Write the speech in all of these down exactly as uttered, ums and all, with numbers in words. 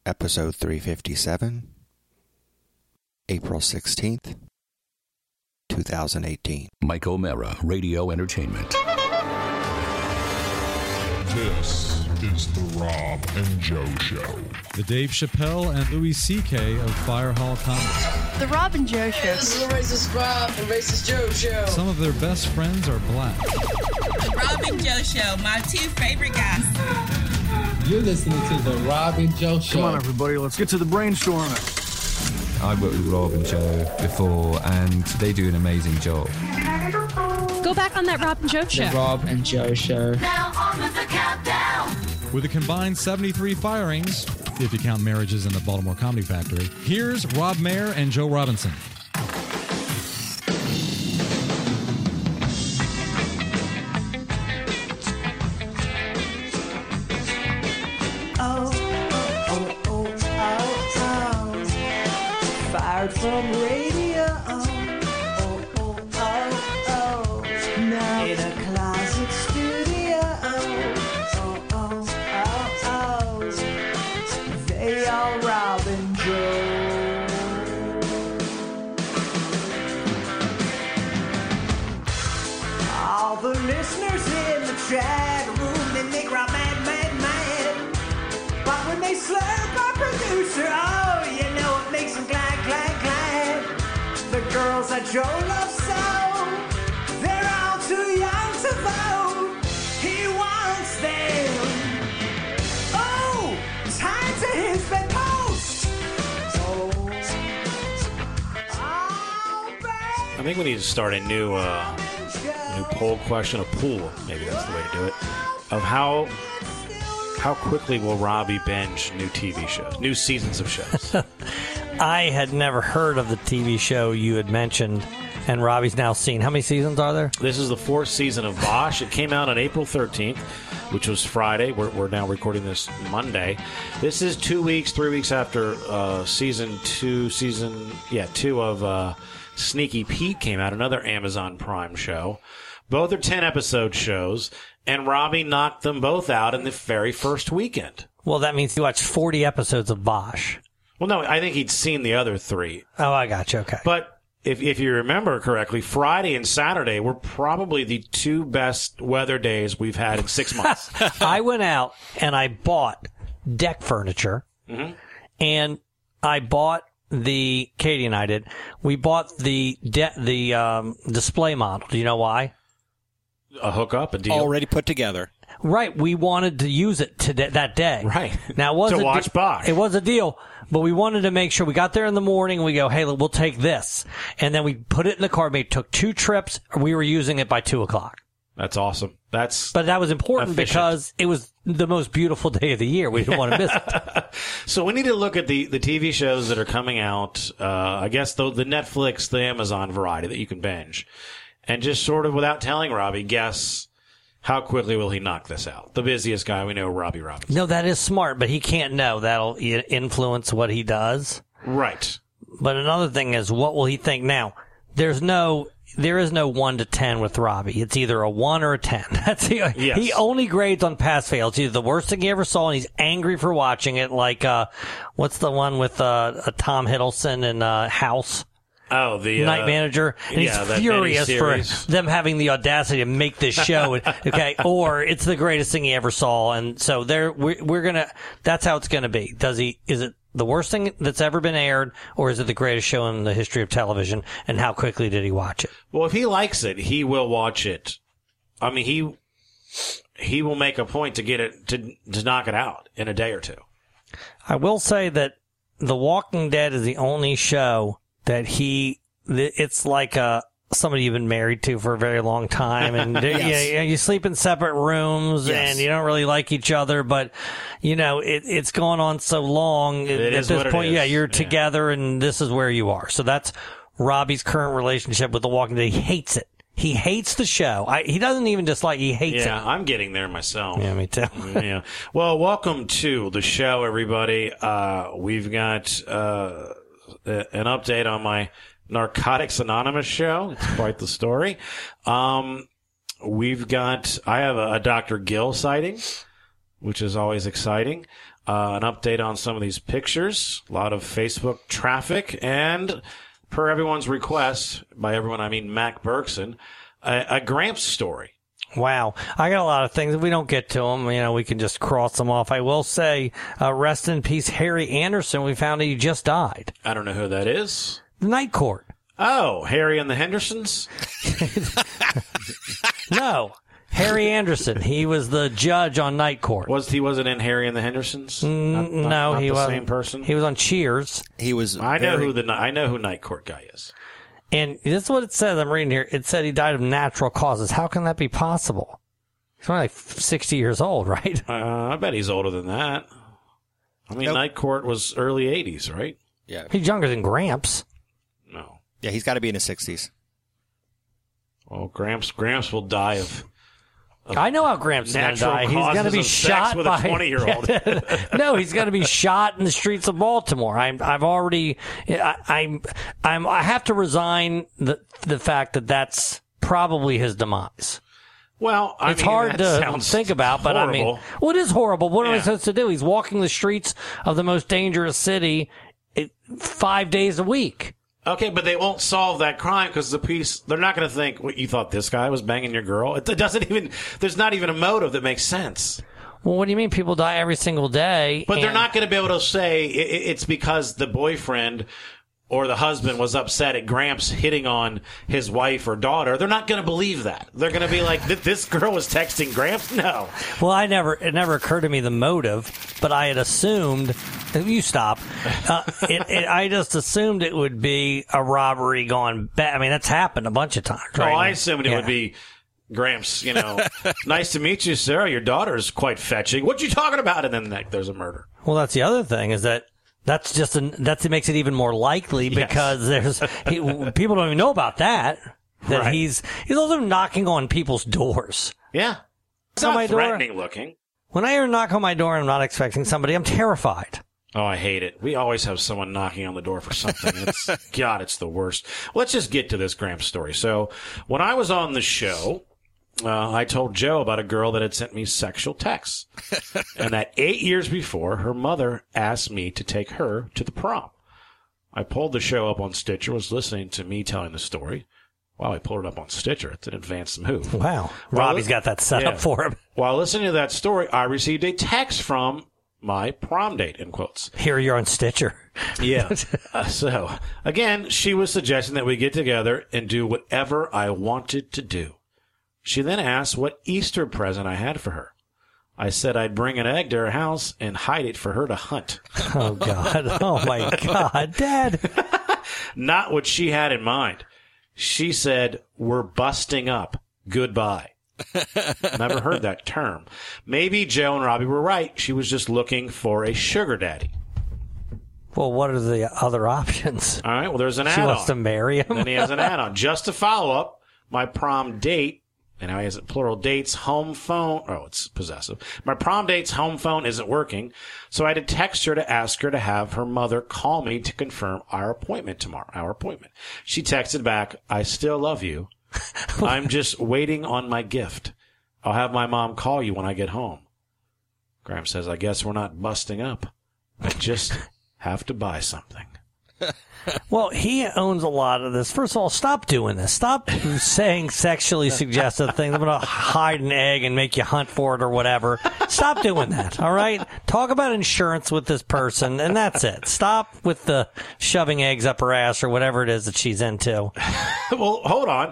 episode three fifty-seven, April sixteenth, twenty eighteen. Mike O'Mara, Radio Entertainment. This is the Rob and Joe Show. The Dave Chappelle and Louis C K of Fire Hall Comedy. The Rob and Joe Show. This is the Racist Rob and Racist Joe Show. Some of their best friends are black. The Rob and Joe Show, my two favorite guys. You're listening to the Rob and Joe Show. Come on, everybody, let's get to the brainstorming. I've worked with Rob and Joe before, and they do an amazing job. Go back on that Rob and Joe Show. The Rob and Joe Show. Now on with the countdown. With a combined seventy-three firings, if you count marriages in the Baltimore Comedy Factory, here's Rob Mayer and Joe Robinson. Oh, oh, oh, oh, oh. Fired from radio. Oh, oh, oh, oh, oh. Now in a closet studio. Oh, oh, oh, oh. They are Rob and Joe. All the listeners in the chat room, they make Rob mad, mad, mad. But when they slurp our producer, oh, you know it makes them glad, glad, glad. The girls that Joe loves so, they're all too young to vote. He wants them. Oh, time to his bedpost. Oh, oh, baby. I think we need to start a new, uh, new poll question, a pool, maybe that's the way to do it, of how how quickly will Robbie binge new T V shows, new seasons of shows. I had never heard of the T V show you had mentioned, and Robbie's now seen. How many seasons are there? This is the fourth season of Bosch. It came out on April thirteenth, which was Friday. We're, we're now recording this Monday. This is two weeks, three weeks after uh, season two, season, yeah, two of uh, Sneaky Pete came out, another Amazon Prime show. Both are ten-episode shows, and Robbie knocked them both out in the very first weekend. Well, that means you watched forty episodes of Bosch. Well, no, I think he'd seen the other three. Oh, I got you. Okay. But if if you remember correctly, Friday and Saturday were probably the two best weather days we've had in six months. I went out and I bought deck furniture, mm-hmm. and I bought the, Katie and I did, we bought the de- the um, display model. Do you know why? A hookup, a deal. Already put together. Right. We wanted to use it today, that day. Right. Now, it was to a watch de- Bosch. It was a deal, but we wanted to make sure we got there in the morning and we go, hey, we'll take this. And then we put it in the car. Maybe took two trips. We were using it by two o'clock. That's awesome. That's But that was important efficient. because it was the most beautiful day of the year. We didn't want to miss it. So we need to look at the, the T V shows that are coming out, uh, I guess the, the Netflix, the Amazon variety that you can binge. And just sort of, without telling Robbie, guess how quickly will he knock this out? The busiest guy we know, Robbie Robinson. No, that is smart, but he can't know. That'll i- influence what he does. Right. But another thing is, what will he think? Now, there's no... There is no one to ten with Robbie. It's either a one or a ten. That's the, Yes. He only grades on pass fail. It's either the worst thing he ever saw, and he's angry for watching it. Like, uh, what's the one with uh, Tom Hiddleston and uh, House? Oh, the Night uh, Manager, and yeah, he's that furious for miniseries. them having the audacity to make this show. Okay, or it's the greatest thing he ever saw, and so there we're, we're gonna. That's how it's gonna be. Does he? Is it the worst thing that's ever been aired, or is it the greatest show in the history of television? And how quickly did he watch it? Well, if he likes it, he will watch it. I mean, he he will make a point to get it to to knock it out in a day or two. I will say that The Walking Dead is the only show that he, it's like a, somebody you've been married to for a very long time, and yes. you, you sleep in separate rooms, yes. and you don't really like each other, but you know it, it's gone on so long it at is this what point. it is. Yeah, you're yeah. together, and this is where you are. So that's Robbie's current relationship with The Walking Dead. He hates it. He hates the show. I, he doesn't even dislike. He hates yeah, it. Yeah, I'm getting there myself. Yeah, me too. yeah. Well, welcome to the show, everybody. Uh, we've got uh, an update on my Narcotics Anonymous show. It's quite the story. Um, we've got, I have a, a Doctor Gill sighting, which is always exciting. uh, an update on some of these pictures, a lot of Facebook traffic, and per everyone's request, by everyone I mean Mac Berkson, a, a Gramps story. Wow. I got a lot of things. If we don't get to them, you know, we can just cross them off. I will say, uh, rest in peace, Harry Anderson. We found that he just died. I don't know who that is. The Night Court. Oh, Harry and the Hendersons? No. Harry Anderson. He was the judge on Night Court. Was he wasn't in Harry and the Hendersons? Mm, not, not, no, not he the was same person. He was on Cheers. He was. I know very... who the I know who Night Court guy is. And this is what it says. I'm reading here. It said he died of natural causes. How can that be possible? He's only like sixty years old, right? Uh, I bet he's older than that. I mean, nope. Night Court was early eighties, right? Yeah. He's younger than Gramps. No. Yeah, he's got to be in his sixties. Well, Gramps Gramps will die of. of I know how Gramps is going to die. He's going to be shot with by a twenty-year-old. No, he's going to be shot in the streets of Baltimore. I'm, I've already. I, I'm. I'm. I have to resign the the fact that that's probably his demise. Well, I it's mean, hard to think about, but horrible. I mean, well, it is horrible. What yeah. am I supposed to do? He's walking the streets of the most dangerous city five days a week. Okay, but they won't solve that crime because the police, they're not going to think, what, you thought this guy was banging your girl? It doesn't even, there's not even a motive that makes sense. Well, what do you mean people die every single day? But they're not going to be able to say it's because the boyfriend or the husband was upset at Gramps hitting on his wife or daughter. They're not going to believe that. They're going to be like, this girl was texting Gramps? No. Well, I never, it never occurred to me the motive, but I had assumed, you stop, uh, it, it, I just assumed it would be a robbery gone bad. I mean, that's happened a bunch of times, right? Oh, I assumed it yeah. would be Gramps, you know, nice to meet you, Sarah. Your daughter's quite fetching. What you talking about? And then like, there's a murder. Well, that's the other thing is that That's just an, that makes it even more likely because yes. there's he, people don't even know about that. That right. he's he's also knocking on people's doors. Yeah, it's not threatening looking. When I hear a knock on my door and I'm not expecting somebody, I'm terrified. Oh, I hate it. We always have someone knocking on the door for something. It's God, it's the worst. Let's just get to this Gramps story. So when I was on the show, Uh, I told Joe about a girl that had sent me sexual texts. And that eight years before, her mother asked me to take her to the prom. I pulled the show up on Stitcher, was listening to me telling the story. Wow, I pulled it up on Stitcher. It's an advanced move. Wow. While Robbie's li- got that set yeah. up for him. While listening to that story, I received a text from my prom date, in quotes. Here you're on Stitcher. Yeah. uh, so, again, she was suggesting that we get together and do whatever I wanted to do. She then asked what Easter present I had for her. I said I'd bring an egg to her house and hide it for her to hunt. Oh, God. Oh, my God. Dad. Not what she had in mind. She said, we're busting up. Goodbye. Never heard that term. Maybe Joe and Robbie were right. She was just looking for a sugar daddy. Well, what are the other options? All right, well, there's an she add-on. She wants to marry him. Then he has an add-on. Just to follow up, my prom date, and now he has it plural, date's home phone. Oh, it's possessive. My prom date's home phone isn't working, so I had to text her to ask her to have her mother call me to confirm our appointment tomorrow, our appointment. She texted back, I still love you. I'm just waiting on my gift. I'll have my mom call you when I get home. Gramps says, I guess we're not busting up. I just have to buy something. Well, he owns a lot of this. First of all, stop doing this. Stop saying sexually suggestive things. I'm going to hide an egg and make you hunt for it or whatever. Stop doing that, all right? Talk about insurance with this person, and that's it. Stop with the shoving eggs up her ass or whatever it is that she's into. Well, hold on.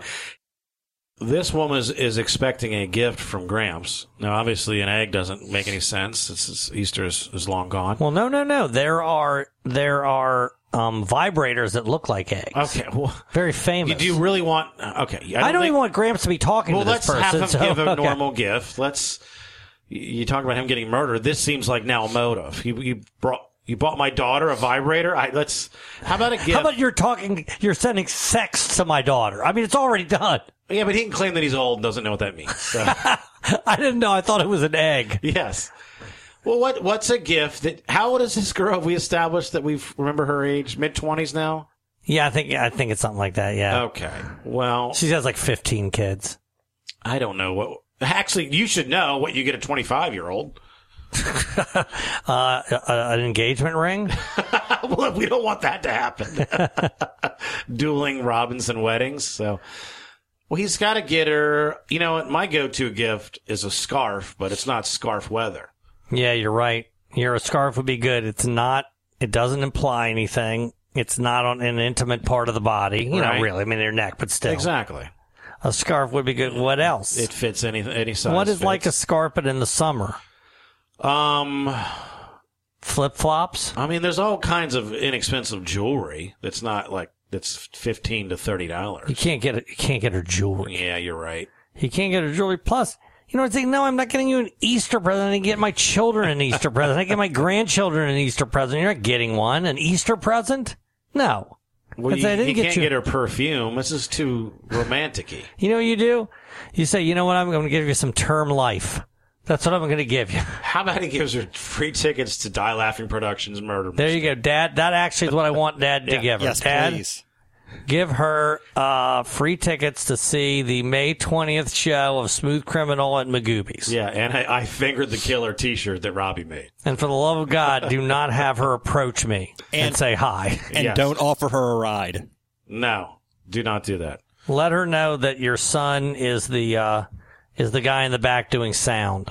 This woman is, is expecting a gift from Gramps. Now, obviously, an egg doesn't make any sense. It's, it's, Easter is, is long gone. Well, no, no, no. There are there are um, vibrators that look like eggs. Okay, well, very famous. Do you really want? Okay, I don't, I don't think, even want Gramps to be talking well, to this person. Well, let's have him so, give a okay. normal gift. Let's. You talk about him getting murdered. This seems like now a motive. You, you brought. You bought my daughter a vibrator. I, let's. How about a gift? How about you're talking? You're sending sex to my daughter. I mean, it's already done. Yeah, but he can claim that he's old and doesn't know what that means. So. I didn't know. I thought it was an egg. Yes. Well, what what's a gift that? How old is this girl? Have we established that we remember her age? Mid twenties now. Yeah, I think I think it's something like that. Yeah. Okay. Well, she has like fifteen kids. I don't know what. Actually, you should know what you get a twenty-five year old. uh, a, an engagement ring? Well, we don't want that to happen. Dueling Robinson weddings. So, well, he's got to get her. You know, my go-to gift is a scarf, but it's not scarf weather. Yeah, you're right. Your a scarf would be good. It's not. It doesn't imply anything. It's not on an intimate part of the body. You Right. know, really. I mean, your neck, but still. Exactly. A scarf would be good. What else? It fits any any size. What is fits. like a scarf but in the summer? Um, flip-flops? I mean, there's all kinds of inexpensive jewelry that's not like that's fifteen to thirty dollars. You can't get it. You can't get her jewelry. Yeah, you're right. You can't get her jewelry. Plus, you know what I'm saying? No, I'm not getting you an Easter present. I get my children an Easter present. I get my grandchildren an Easter present. You're not getting one. An Easter present? No. Well, I you, said I didn't you get can't you- get her perfume. This is too romantic-y. You know what you do? You say, you know what? I'm going to give you some term life. That's what I'm going to give you. How about he gives her free tickets to Die Laughing Productions Murder There you go, Dad. That actually is what I want Dad to Yeah. give her. Yes, Dad, please. give her uh, free tickets to see the May twentieth show of Smooth Criminal at Magoobies. Yeah, and I, I fingered the killer T-shirt that Robbie made. And for the love of God, do not have her approach me and, And- say hi. And Yes. don't offer her a ride. No, do not do that. Let her know that your son is the uh, is the guy in the back doing sound.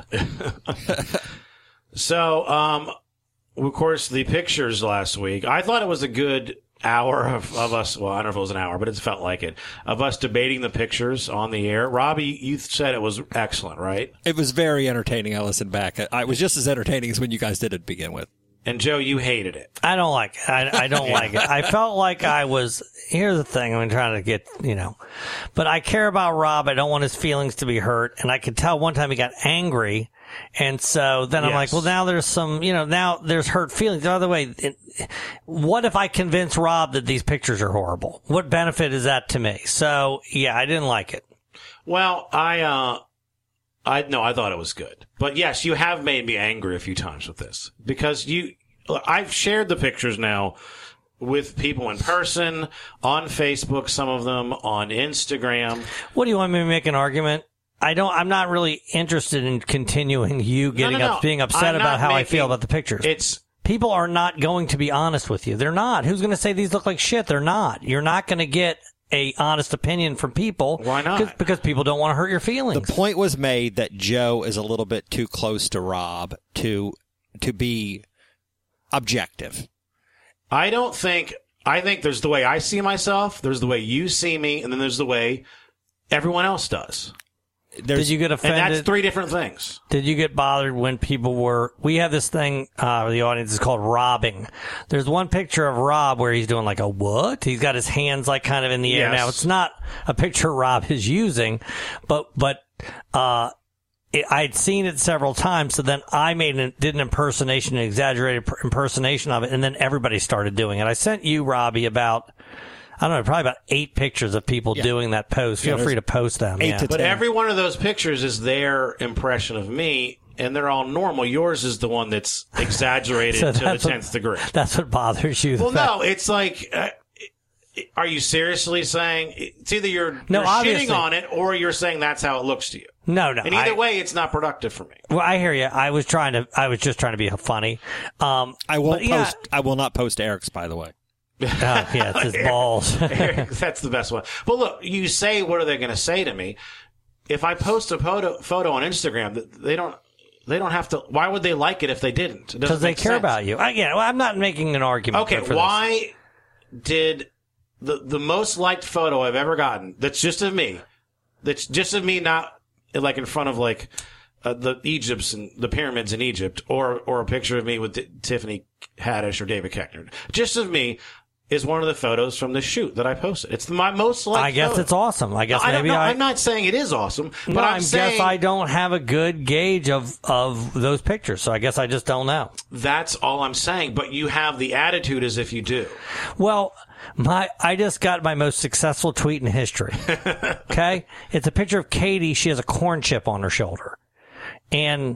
So, um, of course, the pictures last week, I thought it was a good hour of, of us, well, I don't know if it was an hour, but it felt like it, of us debating the pictures on the air. Robbie, you said it was excellent, right? It was very entertaining. I listened back. I- It was just as entertaining as when you guys did it to begin with. And Joe, you hated it. I don't like it. I, I don't like it. I felt like I was, here's the thing, I'm trying to get, you know, but I care about Rob. I don't want his feelings to be hurt. And I could tell one time he got angry. And so then I'm Yes. like, well, now there's some, you know, now there's hurt feelings. By the way, it, what if I convince Rob that these pictures are horrible? What benefit is that to me? So yeah, I didn't like it. Well, I, uh, I no, I thought it was good. But yes, you have made me angry a few times with this because you, I've shared the pictures now with people in person, on Facebook, some of them on Instagram. What do you want me to make an argument? I don't, I'm not really interested in continuing you getting no, no. up, being upset I'm about not how I making- feel about the pictures. It's, People are not going to be honest with you. They're not. Who's going to say these look like shit? They're not. You're not going to get a honest opinion from people. Why not? Cause, because people don't want to hurt your feelings. The point was made that Joe is a little bit too close to Rob to to be objective. I don't think, I think there's the way I see myself, there's the way you see me, and then there's the way everyone else does. There's, Did you get offended? And that's three different things. Did you get bothered when people were, we have this thing, uh, the audience is called robbing. There's one picture of Rob where he's doing like a what? He's got his hands like kind of in the air. Yes. Now it's not a picture Rob is using, but, but, uh, it, I'd seen it several times. So then I made an, did an impersonation, an exaggerated per- impersonation of it. And then everybody started doing it. I sent you, Robbie, about, I don't know, probably about eight pictures of people Yeah. doing that post. Feel Yeah, free to post them. eight yeah. to But ten. every one of those pictures is their impression of me, and they're all normal. Yours is the one that's exaggerated So to the that's what- tenth degree. That's what bothers you. the Well, fact- no, it's like, uh, are you seriously saying it's either you're, No, you're obviously. shitting on it or you're saying that's how it looks to you? No, no. And either I- way, it's not productive for me. Well, I hear you. I was trying to. I was just trying to be funny. Um, I won't but yeah, post. I will not post Eric's, by the way. oh, yeah, it's his balls. Eric, that's the best one. But look, you say, what are they going to say to me? If I post a photo, photo on Instagram, they don't, they don't have to, why would they like it if they didn't? It doesn't Because they make care sense. about you. Again, well, I'm not making an argument. Okay, for this. why did the, the most liked photo I've ever gotten, that's just of me, that's just of me not like in front of like uh, the Egypts and the pyramids in Egypt, or, or a picture of me with T- Tiffany Haddish or David Koechner, just of me, is one of the photos from the shoot that I posted. It's my most liked I guess photo. it's awesome. I guess I don't maybe know. I. I'm not saying it is awesome, but no, I'm I saying guess I don't have a good gauge of of those pictures, so I guess I just don't know. that's all I'm saying. But you have the attitude as if you do. Well, my I just got my most successful tweet in history. Okay, it's a picture of Katie. She has a corn chip on her shoulder, and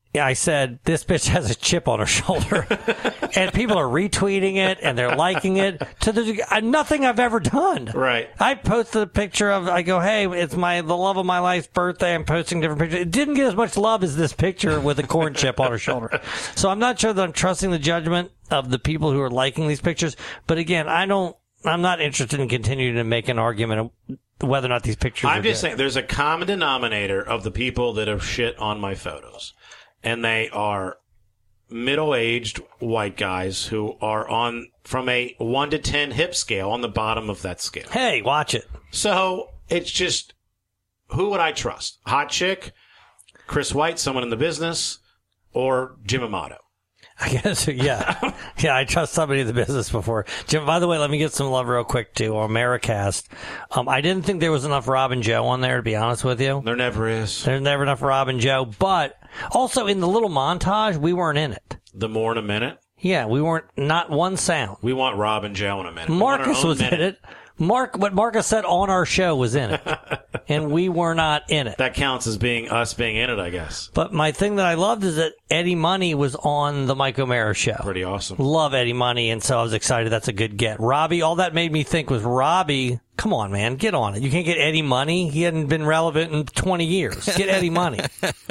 yeah, I said, this bitch has a chip on her shoulder. And people are retweeting it and they're liking it to the uh, nothing I've ever done. Right. I posted a picture of, I go, hey, it's my the love of my life's birthday. I'm posting different pictures. It didn't get as much love as this picture with a corn chip on her shoulder. So I'm not sure that I'm trusting the judgment of the people who are liking these pictures. But again, I don't, I'm not interested in continuing to make an argument of whether or not these pictures I'm are just good. saying, there's a common denominator of the people that have shit on my photos. And they are middle-aged white guys who are on from a one to ten hip scale on the bottom of that scale. Hey, watch it. So it's just, who would I trust? Hot chick, Chris White, someone in the business, or Jim Amato? I guess, yeah. Yeah, I trust somebody in the business before. Jim, by the way, let me get some love real quick to Americast. Um, I didn't think there was enough Rob and Joe on there, to be honest with you. There never is. There's never enough Rob and Joe. But also in the little montage, we weren't in it. The more in a minute? Yeah, we weren't, not one sound. We want Rob and Joe in a minute. Marcus was minute. in it. Mark, what Marcus said on our show was in it. And we were not in it. That counts as being us being in it, I guess. But my thing that I loved is that Eddie Money was on the Mike O'Mara show. Pretty awesome. Love Eddie Money, and so I was excited. That's a good get. Robbie, all that made me think was Robbie, come on, man, get on it. You can't get Eddie Money. He hadn't been relevant in twenty years. Get Eddie Money.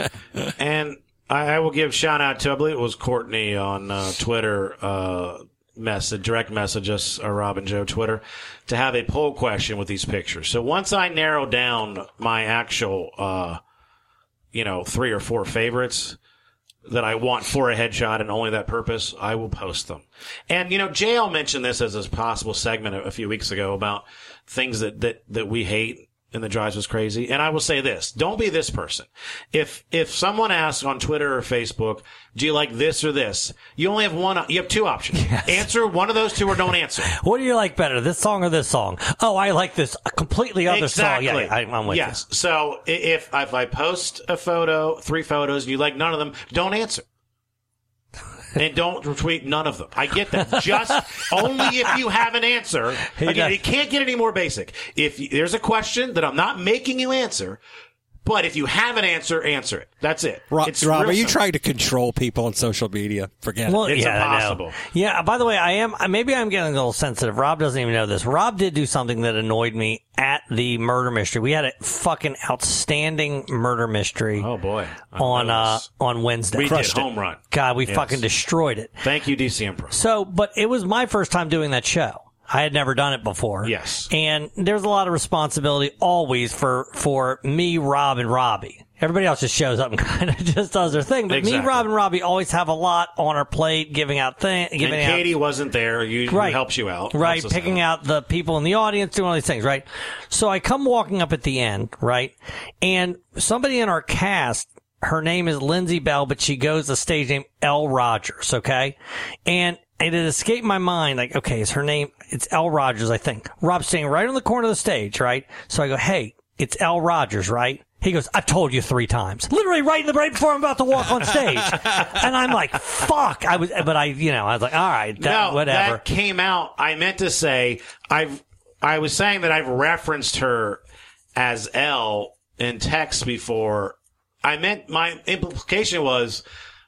And I, I will give shout out to, I believe it was Courtney on uh, Twitter, uh, message, direct message us, or Rob and Joe Twitter, to have a poll question with these pictures. So once I narrow down my actual, uh, you know, three or four favorites that I want for a headshot and only that purpose, I will post them. And, you know, J L mentioned this as a possible segment a, a few weeks ago about things that, that, that we hate and that drives us crazy. And I will say this, don't be this person. If, if someone asks on Twitter or Facebook, do you like this or this? You only have one, you have two options. Yes. Answer one of those two or don't answer. What do you like better, this song or this song? Oh, I like this completely other exactly. song. Yeah, I, I'm with yes. you. So if, if I post a photo, three photos, and you like none of them, don't answer. And don't retweet none of them. I get that. Just only if you have an answer. Again, it can't get any more basic. If you, there's a question that I'm not making you answer, but if you have an answer, answer it. That's it. Rob, it's Rob are you simple. trying to control people on social media? Forget well, it. It's yeah, impossible. I know. Yeah, by the way, I am, maybe I'm getting a little sensitive. Rob doesn't even know this. Rob did do something that annoyed me at the murder mystery. We had a fucking outstanding murder mystery. Oh, boy. On, uh, on Wednesday. We Crushed did. it. Home run. God, we Yes. fucking destroyed it. Thank you, D C M Pro. So, but it was my first time doing that show. I had never done it before. Yes. And there's a lot of responsibility always for, for me, Rob, and Robbie. Everybody else just shows up and kind of just does their thing. But Exactly. me, Rob, and Robbie always have a lot on our plate, giving out things. And Giving Katie out, wasn't there. You, right. who helps you out. Right. Helps us Picking out. out the people in the audience, doing all these things, right? So I come walking up at the end, right? And somebody in our cast, her name is Lindsay Bell, but she goes the stage name Elle Rogers, okay? And it had escaped my mind, like, okay, is her name, it's Elle Rogers, I think. Rob's standing right on the corner of the stage, right? So I go, hey, it's Elle Rogers, right? He goes, I've told you three times. Literally right in the right before I'm about to walk on stage. And I'm like, fuck. I was, but I, you know, I was like, all right, that, no, whatever. that came out. I meant to say, I've, I was saying that I've referenced her as Elle in text before. I meant, my implication was,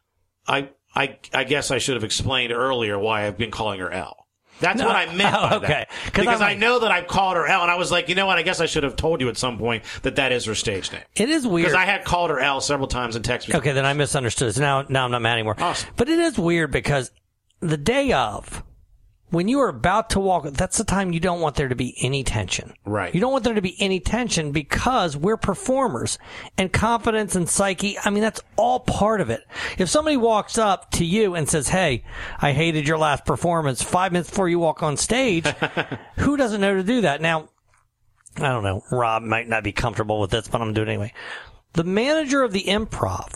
I, I, I guess I should have explained earlier why I've been calling her Elle. That's No. what I meant Oh, by okay. that. 'Cause Because I'm I like- know that I've called her Elle, and I was like, you know what? I guess I should have told you at some point that that is her stage name. It is weird. Because I had called her Elle several times in text before. Okay, then I misunderstood. So now, now I'm not mad anymore. Awesome. But it is weird because the day of, when you are about to walk, that's the time you don't want there to be any tension. Right. You don't want there to be any tension because we're performers. And confidence and psyche, I mean, that's all part of it. If somebody walks up to you and says, hey, I hated your last performance, five minutes before you walk on stage, who doesn't know to do that? Now, I don't know, Rob might not be comfortable with this, but I'm doing it anyway. The manager of the Improv,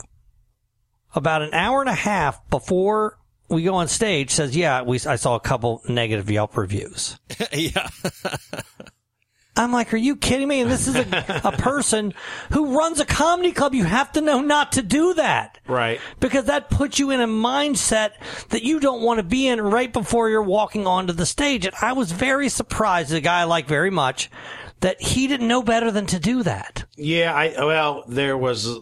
about an hour and a half before we go on stage, says, yeah, we, I saw a couple negative Yelp reviews. Yeah. I'm like, are you kidding me? And this is a, a person who runs a comedy club. You have to know not to do that. Right. Because that puts you in a mindset that you don't want to be in right before you're walking onto the stage. And I was very surprised, a guy I like very much, that he didn't know better than to do that. Yeah, I well, there was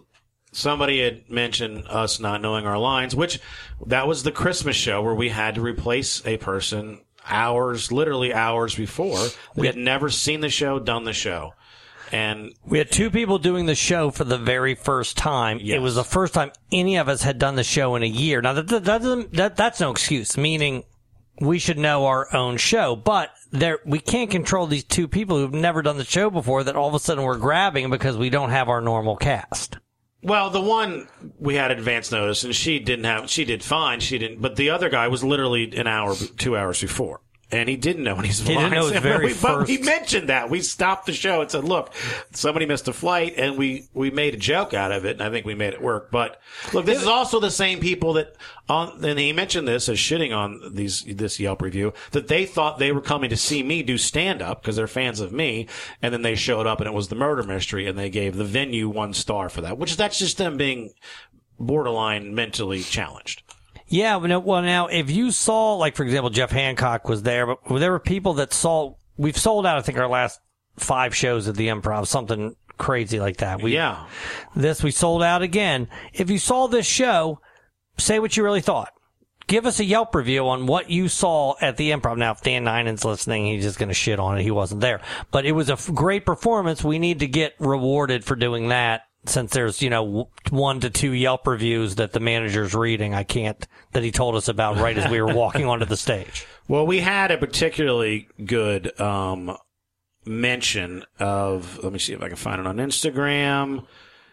somebody had mentioned us not knowing our lines, which that was the Christmas show where we had to replace a person hours, literally hours before. We had never seen the show, done the show. And we had two people doing the show for the very first time. Yes. It was the first time any of us had done the show in a year. Now, that, that, doesn't, that that's no excuse, meaning we should know our own show. But there, we can't control these two people who've never done the show before that all of a sudden we're grabbing because we don't have our normal cast. Well, the one we had advance notice, and she didn't have, she did fine. She didn't, but the other guy was literally an hour, two hours before. And he didn't know any's He lines. didn't know his very we, first. But he mentioned that. We stopped the show and said, look, somebody missed a flight, and we, we made a joke out of it, and I think we made it work. But look, this is also the same people that, on, and he mentioned this as shitting on these, this Yelp review, that they thought they were coming to see me do stand-up because they're fans of me, and then they showed up and it was the murder mystery, and they gave the venue one star for that, which that's just them being borderline mentally challenged. Yeah, well, now, if you saw, like, for example, Jeff Hancock was there, but there were people that saw, we've sold out, I think, our last five shows at the Improv, something crazy like that. We, yeah. This, we sold out again. If you saw this show, say what you really thought. Give us a Yelp review on what you saw at the Improv. Now, if Dan Ninen's listening, he's just going to shit on it. He wasn't there. But it was a f- great performance. We need to get rewarded for doing that. Since there's, you know, one to two Yelp reviews that the manager's reading, I can't, that he told us about right as we were walking onto the stage. Well, we had a particularly good um, mention of, let me see if I can find it on Instagram.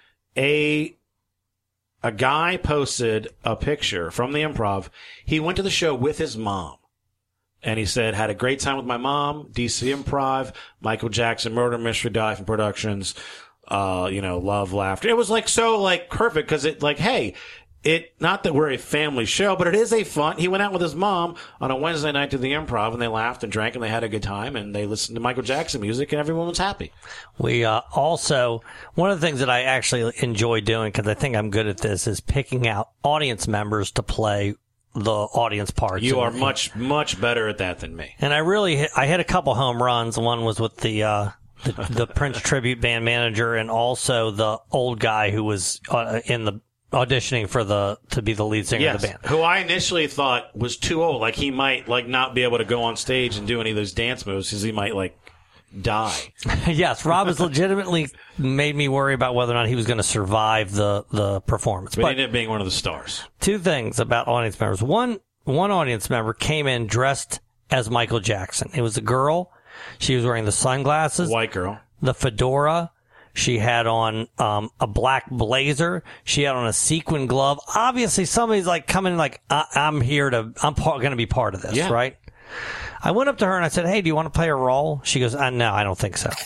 A a guy posted a picture from the Improv. He went to the show with his mom. And he said, had a great time with my mom, D C Improv, Michael Jackson, Murder Mystery, Dive Productions. Uh, you know, love, laughter. It was like so like perfect because it like, hey, it, not that we're a family show, but it is a fun. He went out with his mom on a Wednesday night to the Improv and they laughed and drank and they had a good time and they listened to Michael Jackson music and everyone was happy. We, uh, also, one of the things that I actually enjoy doing because I think I'm good at this is picking out audience members to play the audience parts. You and, are much, much better at that than me. And I really hit, I hit a couple home runs. One was with the, uh, The, the Prince tribute band manager and also the old guy who was uh, in the auditioning for the to be the lead singer yes, of the band. Who I initially thought was too old. Like he might like not be able to go on stage and do any of those dance moves because he might like die. Yes, Rob has legitimately made me worry about whether or not he was going to survive the the performance. But, but he ended up being one of the stars. Two things about audience members. One one audience member came in dressed as Michael Jackson. It was a girl. She was wearing the sunglasses. White girl. The fedora. She had on um, a black blazer. She had on a sequin glove. Obviously, somebody's like coming like, I- I'm here to, I'm par- going to be part of this, yeah. right? I went up to her and I said, hey, do you want to play a role? She goes, uh, no, I don't think so.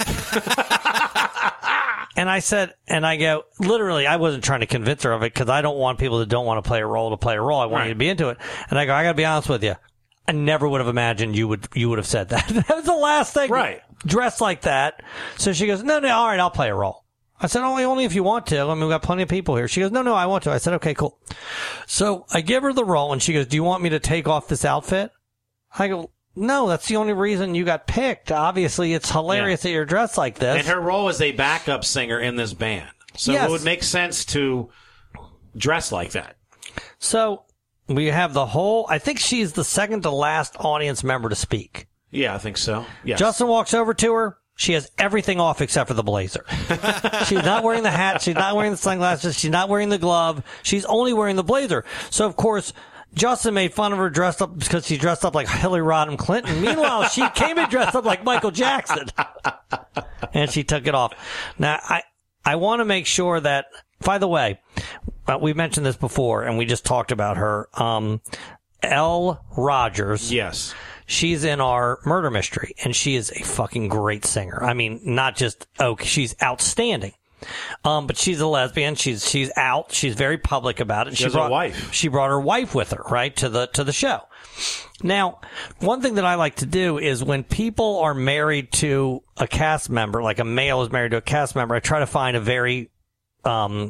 And I said, and I go, literally, I wasn't trying to convince her of it because I don't want people that don't want to play a role to play a role. I want right. you to be into it. And I go, I got to be honest with you. I never would have imagined you would you would have said that. That was the last thing. Right. Dressed like that. So she goes, no, no, all right, I'll play a role. I said, only, only if you want to. I mean, we've got plenty of people here. She goes, no, no, I want to. I said, okay, cool. So I give her the role, and she goes, do you want me to take off this outfit? I go, no, that's the only reason you got picked. Obviously, it's hilarious yeah. that you're dressed like this. And her role is a backup singer in this band. So yes. it would make sense to dress like that. So we have the whole, I think she's the second to last audience member to speak. Yeah, I think so. Yes. Justin walks over to her. She has everything off except for the blazer. She's not wearing the hat. She's not wearing the sunglasses. She's not wearing the glove. She's only wearing the blazer. So, of course, Justin made fun of her dressed up because she dressed up like Hillary Rodham Clinton. Meanwhile, she came in dressed up like Michael Jackson. And she took it off. Now, I, I want to make sure that, by the way, uh, we mentioned this before and we just talked about her. Um, Elle Rogers. Yes. She's in our murder mystery, and she is a fucking great singer. I mean, not just, oh, she's outstanding. Um, but she's a lesbian. She's, she's out. She's very public about it. She, she has brought, a wife. She brought her wife with her, right, to the, to the show. Now, one thing that I like to do is when people are married to a cast member, like a male is married to a cast member, I try to find a very, um,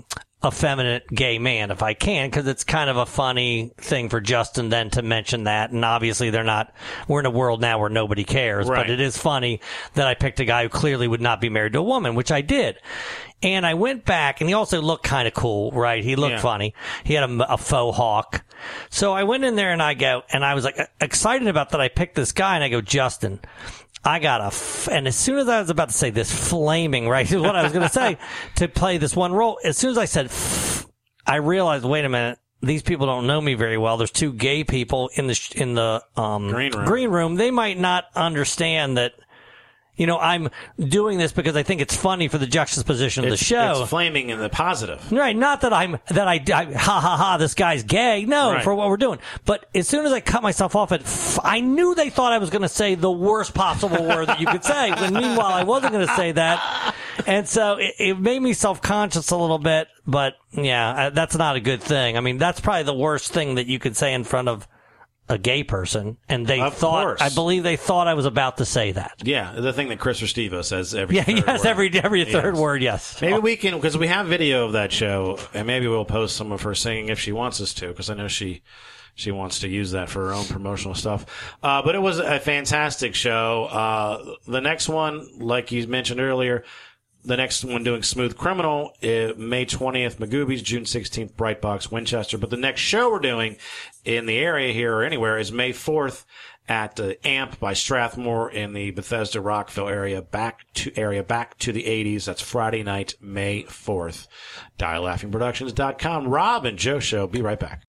effeminate gay man if I can, because it's kind of a funny thing for Justin then to mention that. And obviously they're not, we're in a world now where nobody cares, Right. but it is funny that I picked a guy who clearly would not be married to a woman, which I did. And I went back, and he also looked kind of cool, right? He looked Yeah. funny. He had a, a faux hawk. So I went in there and I go, and I was like excited about that I picked this guy, and I go, Justin, I got a, f-, and as soon as I was about to say this flaming, right, is what I was going to say, to play this one role, as soon as I said, f-, I realized, wait a minute, these people don't know me very well. There's two gay people in the, sh- in the, um, Green room. green room. They might not understand that, you know, I'm doing this because I think it's funny for the juxtaposition of It's, the show. it's flaming in the positive. Right, not that I'm that I, I ha ha ha this guy's gay. No, Right. for what we're doing. But as soon as I cut myself off at, f- I knew they thought I was going to say the worst possible word that you could say. And meanwhile, I wasn't going to say that, and so it, it made me self conscious a little bit. But yeah, uh, that's not a good thing. I mean, that's probably the worst thing that you could say in front of a gay person, and they Of thought, course. I believe they thought I was about to say that. Yeah, the thing that Chris Restivo says every Yeah, third yes, word. every every third Yes. word, yes. Maybe we can, because we have video of that show, and maybe we'll post some of her singing if she wants us to, because I know she she wants to use that for her own promotional stuff. Uh, but it was a fantastic show. Uh, the next one, like you mentioned earlier, the next one doing Smooth Criminal, uh, May twentieth, Magoobies, June sixteenth, Brightbox, Winchester. But the next show we're doing in the area here or anywhere is May fourth at uh, Amp by Strathmore in the Bethesda Rockville area, back to area back to the eighties. That's Friday night, May fourth. die laughing productions dot com. Rob and Joe Show. Be right back.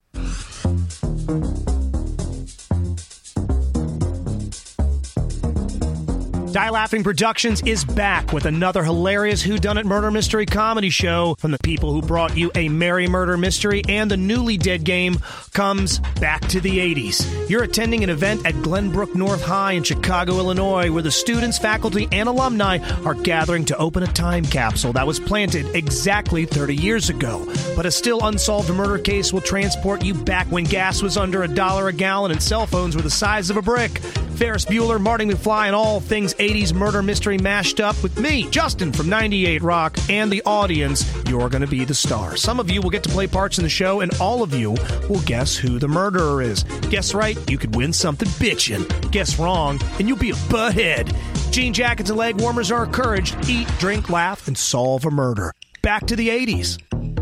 Die Laughing Productions is back with another hilarious whodunit murder mystery comedy show from the people who brought you A Merry Murder Mystery and The Newly Dead Game comes back to the eighties. You're attending an event at Glenbrook North High in Chicago, Illinois, where the students, faculty, and alumni are gathering to open a time capsule that was planted exactly thirty years ago. But a still unsolved murder case will transport you back when gas was under a dollar a gallon and cell phones were the size of a brick. Ferris Bueller, Marty McFly, and all things eighties murder mystery mashed up with me, Justin from ninety-eight Rock, and the audience. You're going to be the star. Some of you will get to play parts in the show, and all of you will guess who the murderer is. Guess right, you could win something bitchin'. Guess wrong, and you'll be a butthead. Jean jackets and leg warmers are encouraged. Eat, drink, laugh, and solve a murder. Back to the eighties.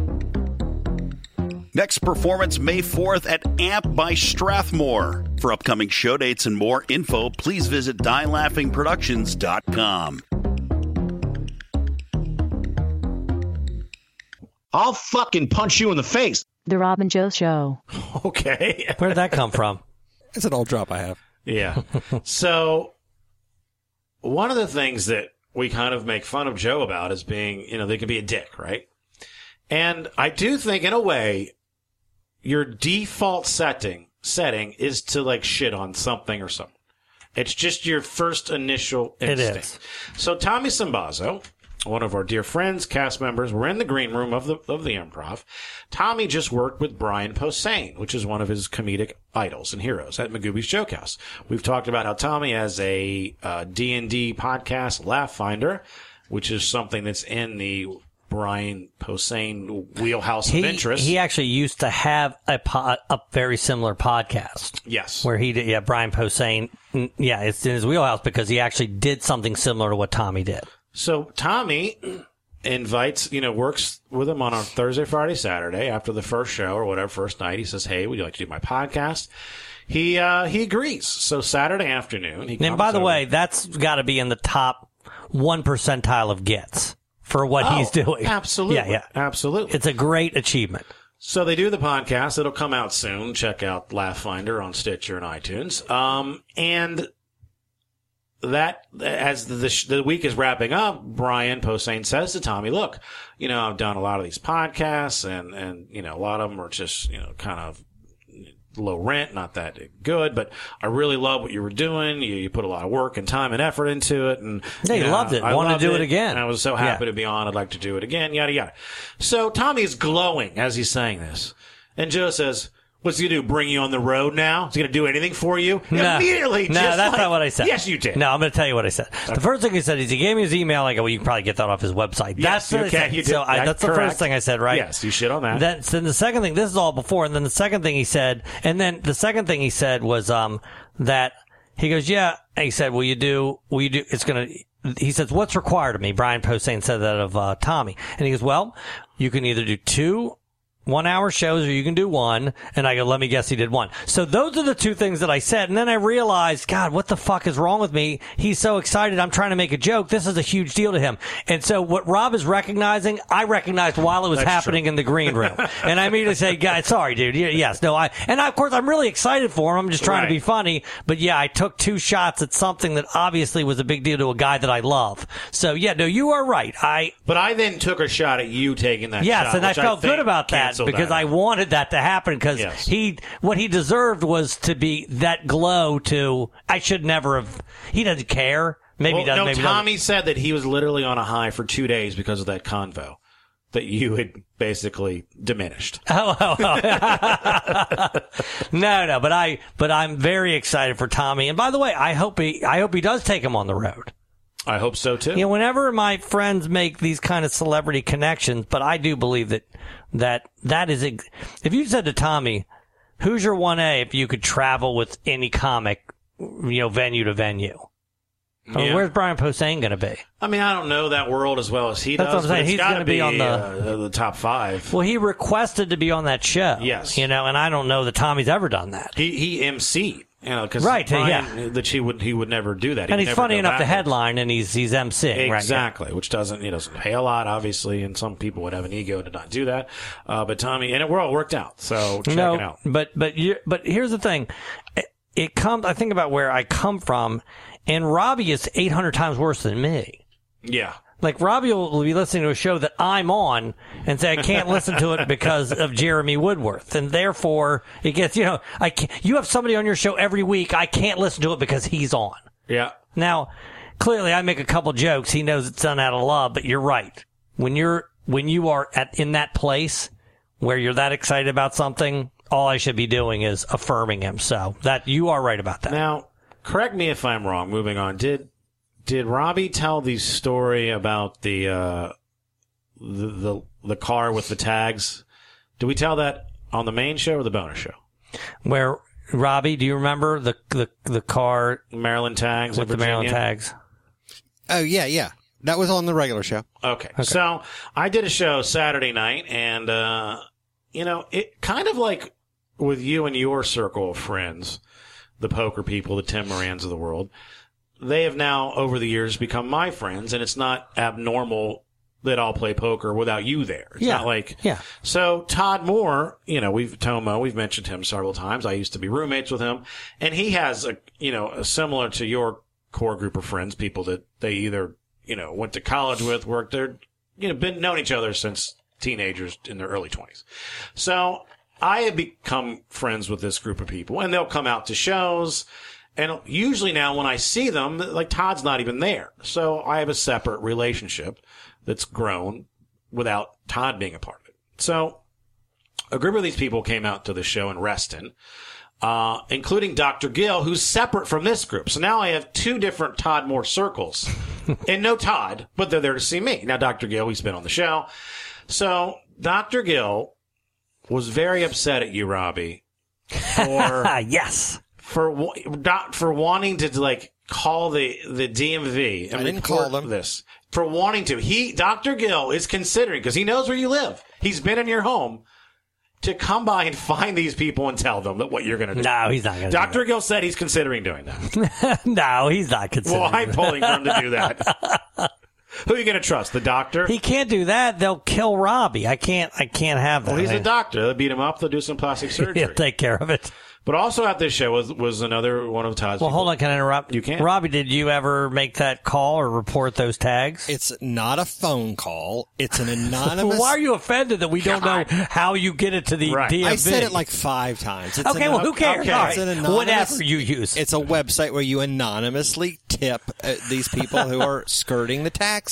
Next performance May fourth at Amp by Strathmore. For upcoming show dates and more info, please visit die laughing productions dot com. I'll fucking punch you in the face. The Rob and Joe Show. Okay. Where did that come from? It's an old drop I have. Yeah. So, one of the things that we kind of make fun of Joe about is being, you know, they can be a dick, right? And I do think, in a way, your default setting setting is to, like, shit on something or something. It's just your first initial instinct. It is. So, Tommy Simbazo, one of our dear friends, cast members, we're in the green room of the of the Improv. Tommy just worked with Brian Posehn, which is one of his comedic idols and heroes at Magooby's Joke House. We've talked about how Tommy has a uh, D and D podcast, Laugh Finder, which is something that's in the Brian Posehn wheelhouse he, of interest. He actually used to have a po- a very similar podcast. Yes. Where he did, yeah, Brian Posehn, mm, yeah, it's in his wheelhouse because he actually did something similar to what Tommy did. So Tommy invites, you know, works with him on a Thursday, Friday, Saturday after the first show or whatever, first night. He says, hey, would you like to do my podcast? He, uh, he agrees. So Saturday afternoon, he comes And by the over. way, that's got to be in the top one percentile of gets for what Oh, he's doing. Absolutely. Yeah, yeah. Absolutely. It's a great achievement. So they do the podcast. It'll come out soon. Check out Laugh Finder on Stitcher and iTunes. Um, and that, as the, the week is wrapping up, Brian Posehn says to Tommy, look, you know, I've done a lot of these podcasts and, and, you know, a lot of them are just, you know, kind of low rent, not that good, but I really love what you were doing. You, you put a lot of work and time and effort into it. And Yeah, you know, loved it. I Wanted to loved do it again. And I was so happy Yeah. to be on. I'd like to do it again, yada, yada. So Tommy's glowing as he's saying this. And Joe says, What's he going to do, bring you on the road now? Is he going to do anything for you? No, Immediately, no, just that's like, not what I said. Yes, you did. No, I'm going to tell you what I said. Okay. The first thing he said is he gave me his email. I go, well, you can probably get that off his website. Yes, that's what okay, I said. you did. So I, That- that's the correct. first thing I said, right? Yes, you shit on that. Then, then the second thing, this is all before, and then the second thing he said, and then the second thing he said was um that he goes, yeah, and he said, will you do, will you do, it's going to, he says, what's required of me? Brian Posehn said that of uh, Tommy. And he goes, well, you can either do two one-hour shows or you can do one. And I go, let me guess he did one. So those are the two things that I said. And then I realized, God, what the fuck is wrong with me? He's so excited. I'm trying to make a joke. This is a huge deal to him. And so what Rob is recognizing, I recognized while it was That's happening true. in the green room. And I immediately say, guys, sorry, dude. Yeah, Yes, no, I, and I, of course, I'm really excited for him. I'm just trying Right. to be funny. But yeah, I took two shots at something that obviously was a big deal to a guy that I love. So yeah, no, you are right. I, But I then took a shot at you taking that Yes, shot. and I which felt think good about that canceled because that I out. wanted that to happen because Yes. he, what he deserved was to be that glow to, I should never have, he doesn't care. Maybe well, he does, no, maybe he Tommy said that he was literally on a high for two days because of that convo that you had basically diminished. Oh, oh, oh. no, no, but I, but I'm very excited for Tommy. And by the way, I hope he, I hope he does take him on the road. I hope so too. You know, whenever my friends make these kind of celebrity connections, but I do believe that that that is, ex- if you said to Tommy, who's your one A if you could travel with any comic, you know, venue to venue? I mean, Yeah. where's Brian Posehn going to be? I mean, I don't know that world as well as he That's does. what I'm saying. But it's He's gotta gonna be on the- uh, the top five. Well, he requested to be on that show. Yes. You know, and I don't know that Tommy's ever done that. He he emceed, you know, because Right, Brian, yeah. that he would he would never do that. He And would he's never funny go enough to backwards. headline, and he's he's emceeing, right? Exactly, which doesn't he doesn't pay a lot, obviously, and some people would have an ego to not do that. Uh, but Tommy, and it all worked out. So check no, it out. But but you but here's the thing, it, it comes. I think about where I come from, and Robbie is eight hundred times worse than me. Yeah. Like Robbie will be listening to a show that I'm on and say I can't listen to it because of Jeremy Woodworth, and therefore it gets you know I can't, you have somebody on your show every week. I can't listen to it because he's on. Yeah. Now, clearly, I make a couple jokes. He knows it's done out of love, but you're right. When you're when you are at in that place where you're that excited about something, all I should be doing is affirming him. So that you are right about that. Now, correct me if I'm wrong. Moving on, did did Robbie tell the story about the uh, the, the the car with the tags? Did we tell that on the main show or the bonus show? Where Robbie, do you remember the the the car Maryland tags with in the Maryland Virginia? tags? Oh, yeah, yeah. That was on the regular show. Okay. So I did a show Saturday night, and, uh, you know, it kind of like with you and your circle of friends, the poker people, the Tim Morans of the world, they have now, over the years, become my friends, and it's not abnormal that I'll play poker without you there. It's Yeah. not like... Yeah. So Todd Moore, you know, we've, Tomo, we've mentioned him several times. I used to be roommates with him, and he has a, you know, a similar to your core group of friends, people that they either, you know, went to college with, worked there, you know, been known each other since teenagers in their early twenties. So I have become friends with this group of people, and they'll come out to shows. And usually now when I see them, like Todd's not even there. So I have a separate relationship that's grown without Todd being a part of it. So a group of these people came out to the show in Reston, uh, including Doctor Gill, who's separate from this group. So now I have two different Todd Moore circles. And no Todd, but they're there to see me. Now, Doctor Gill, he's been on the show. So Doctor Gill was very upset at you, Robbie, for yes, for wa- doc- for wanting to like call the the D M V and I didn't report call them. this for wanting to. He Doctor Gill is considering, because he knows where you live. He's been in your home, to come by and find these people and tell them that what you're going to do. No, he's not going to. Doctor Gill said he's considering doing that. No, he's not considering. Well, I'm pulling for him to do that. Who are you going to trust? The doctor? He can't do that. They'll kill Robbie. I can't. I can't have that. Well, he's I a mean, doctor. They'll beat him up. They'll do some plastic surgery. He'll take care of it. But also at this show was was another one of Todd's Well, people. hold on. Can I interrupt? You can. Robbie, did you ever make that call or report those tags? It's not a phone call. It's an anonymous. Well, why are you offended that we don't know how you get it to the Right. D M V? I said it like five times. It's Okay, an- well, who cares? Okay. All It's right. an anonymous, Whatever you use. It's a website where you anonymously tip uh, these people who are skirting the taxes.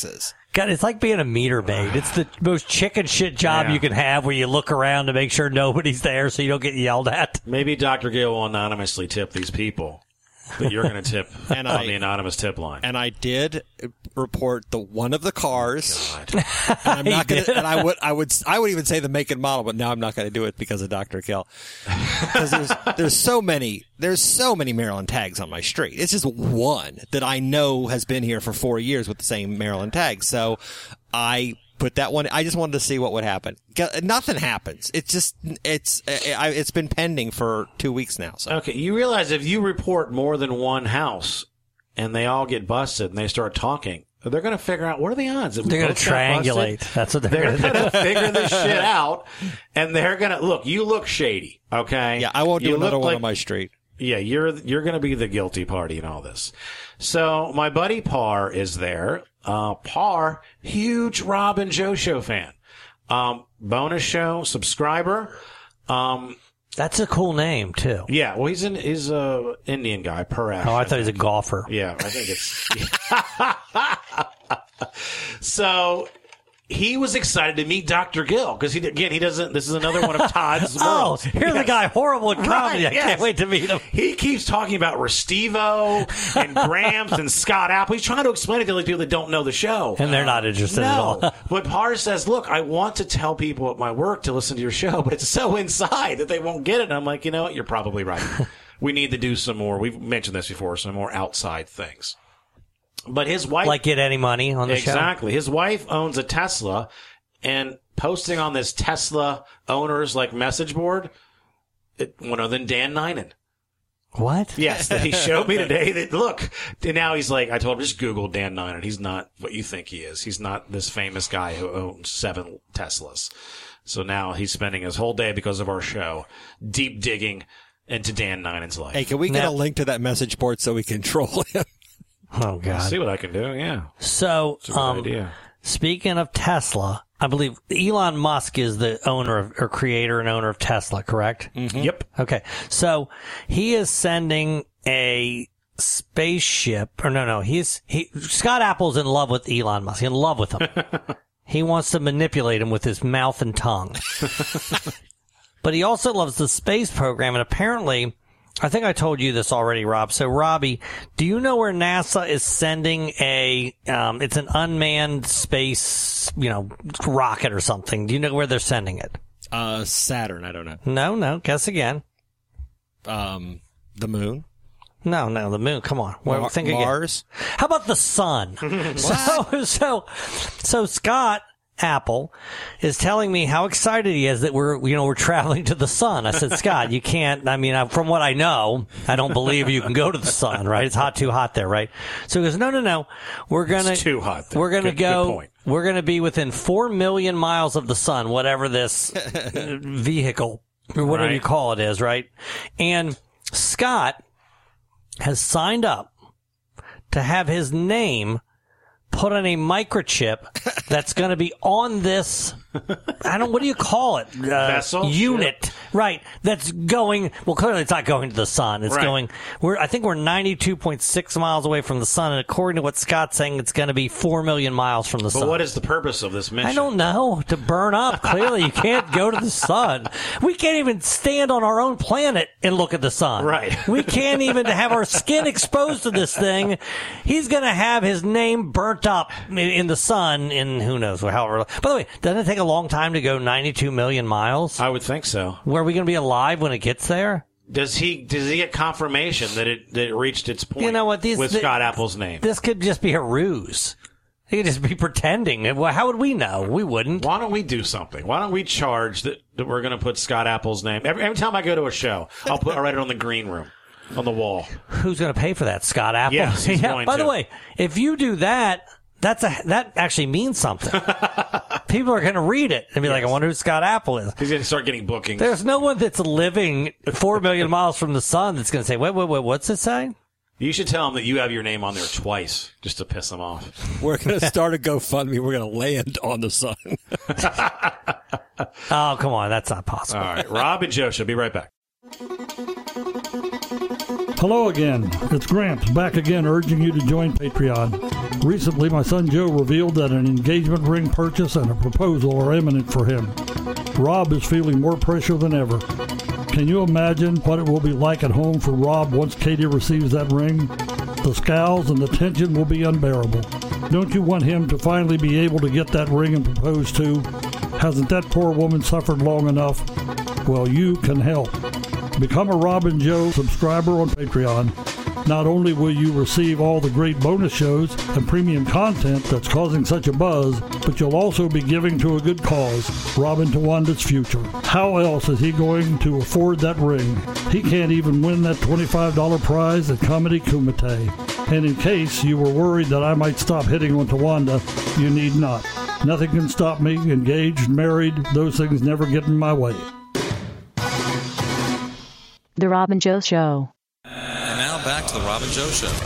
God, it's like being a meter maid. It's the most chicken shit job Yeah. you can have where you look around to make sure nobody's there so you don't get yelled at. Maybe Doctor Gill will anonymously tip these people that you're going to tip And on I- the anonymous tip line. And I did report the one of the cars. And I'm not going to. And I would, I would, I would even say the make and model, but now I'm not going to do it because of Doctor Kill. Because there's, there's so many, there's so many Maryland tags on my street. It's just one that I know has been here for four years with the same Maryland tag. So I put that one. I just wanted to see what would happen. Nothing happens. It's just, it's, it's been pending for two weeks now. So. Okay, you realize if you report more than one house and they all get busted and they start talking, they're going to figure out what are the odds that we They're going both to got busted? triangulate. That's what they're, They're going going to to do. figure this shit out, and they're going to look. You look shady, okay? Yeah, I won't do You another look one like- on my street. Yeah, you're you're going to be the guilty party in all this. So my buddy Parr is there. Uh, Parr, huge Rob and Joe show fan. Um, bonus show subscriber. Um, That's a cool name, too. yeah, well, he's an he's a Indian guy, Parash. Oh, I thought he was a golfer. Yeah, I think it's. So he was excited to meet Doctor Gill because he again he doesn't. This is another one of Todd's Oh, worlds. here's a guy horrible at comedy. Right, I can't yes. wait to meet him. He keeps talking about Restivo and Gramps and Scott Apple. He's trying to explain it to the people that don't know the show. And they're not interested at all. No. But Parr says, look, I want to tell people at my work to listen to your show, but it's so inside that they won't get it. And I'm like, you know what? You're probably right. We need to do some more. We've mentioned this before, some more outside things. But his wife... Like get any money on the show? Exactly. His wife owns a Tesla, and posting on this Tesla owners like message board, it, one other than Dan Ninen. What? Yes, that he showed me today. That look, and now he's like, I told him just Google Dan Ninen. He's not what you think he is. He's not this famous guy who owns seven Teslas. So now he's spending his whole day because of our show deep digging into Dan Ninen's life. Hey, can we get Now- a link to that message board so we can troll him? Oh, I'll God. see what I can do. Yeah, So, it's a good um, idea. speaking of Tesla, I believe Elon Musk is the owner of, or creator and owner of Tesla, correct? Mm-hmm. Yep. Okay. So he is sending a spaceship, or no, no, he's, he, Scott Apple's in love with Elon Musk, in love with him. He wants to manipulate him with his mouth and tongue. But he also loves the space program, and apparently, I think I told you this already, Rob. So, Robbie, do you know where NASA is sending a, um, it's an unmanned space, you know, rocket or something? Do you know where they're sending it? Uh, Saturn, I don't know. No, no, guess again. Um, the moon? No, no, the moon. Come on. Well, Mar- think again. Mars? How about the sun? so, so, so Scott Apple is telling me how excited he is that we're, you know, we're traveling to the sun. I said, Scott, you can't, I mean, I, from what I know, I don't believe you can go to the sun, right? It's hot, too hot there, right? So he goes, no, no, no. We're gonna, It's too hot there. we're gonna Good- go, good point. we're gonna be within four million miles of the sun, whatever this vehicle or whatever Right. you call it is, right? And Scott has signed up to have his name put on a microchip that's going to be on this, I don't, what do you call it? Uh, Vessel? Unit. Right. That's going, well, clearly it's not going to the sun. It's Right. going, we're, I think we're ninety-two point six miles away from the sun. And according to what Scott's saying, it's going to be four million miles from the But sun. what is the purpose of this mission? I don't know. To burn up. Clearly, you can't go to the sun. We can't even stand on our own planet and look at the sun. Right. We can't even have our skin exposed to this thing. He's going to have his name burnt up in the sun in who knows however. By the way, doesn't it take a long time to go ninety-two million miles? I would think so. Were we going to be alive when it gets there? Does he does he get confirmation that it that it reached its point? You know what? These, with the- Scott Apple's name. This could just be a ruse. He could just be pretending. Well, how would we know? We wouldn't. Why don't we do something? Why don't we charge that, that we're going to put Scott Apple's name every, every time I go to a show? I'll put I'll write it on the green room, on the wall. Who's going to pay for that? Scott Apple? Yes, he's yeah. going By to. the way, if you do that, that's a that actually means something. People are going to read it and be like, I wonder who Scott Apple is. He's going to start getting bookings. There's no one that's living four million miles from the sun that's going to say, wait, wait, wait, what's it say? You should tell him that you have your name on there twice just to piss him off. We're going to start a GoFundMe. We're going to land on the sun. Oh, come on. That's not possible. All right. Rob and Joe should be right back. Hello again. It's Gramps back again urging you to join Patreon. Recently, my son Joe revealed that an engagement ring purchase and a proposal are imminent for him. Rob is feeling more pressure than ever. Can you imagine what it will be like at home for Rob once Katie receives that ring? The scowls and the tension will be unbearable. Don't you want him to finally be able to get that ring and propose to? Hasn't that poor woman suffered long enough? Well, you can help. Become a Rob and Joe subscriber on Patreon. Not only will you receive all the great bonus shows and premium content that's causing such a buzz, but you'll also be giving to a good cause, Rob and Tawanda's future. How else is he going to afford that ring? He can't even win that twenty-five dollars prize at Comedy Kumite. And in case you were worried that I might stop hitting on Tawanda, you need not. Nothing can stop me, engaged, married, those things never get in my way. The Rob and Joe Show. And now back to the Rob and Joe Show.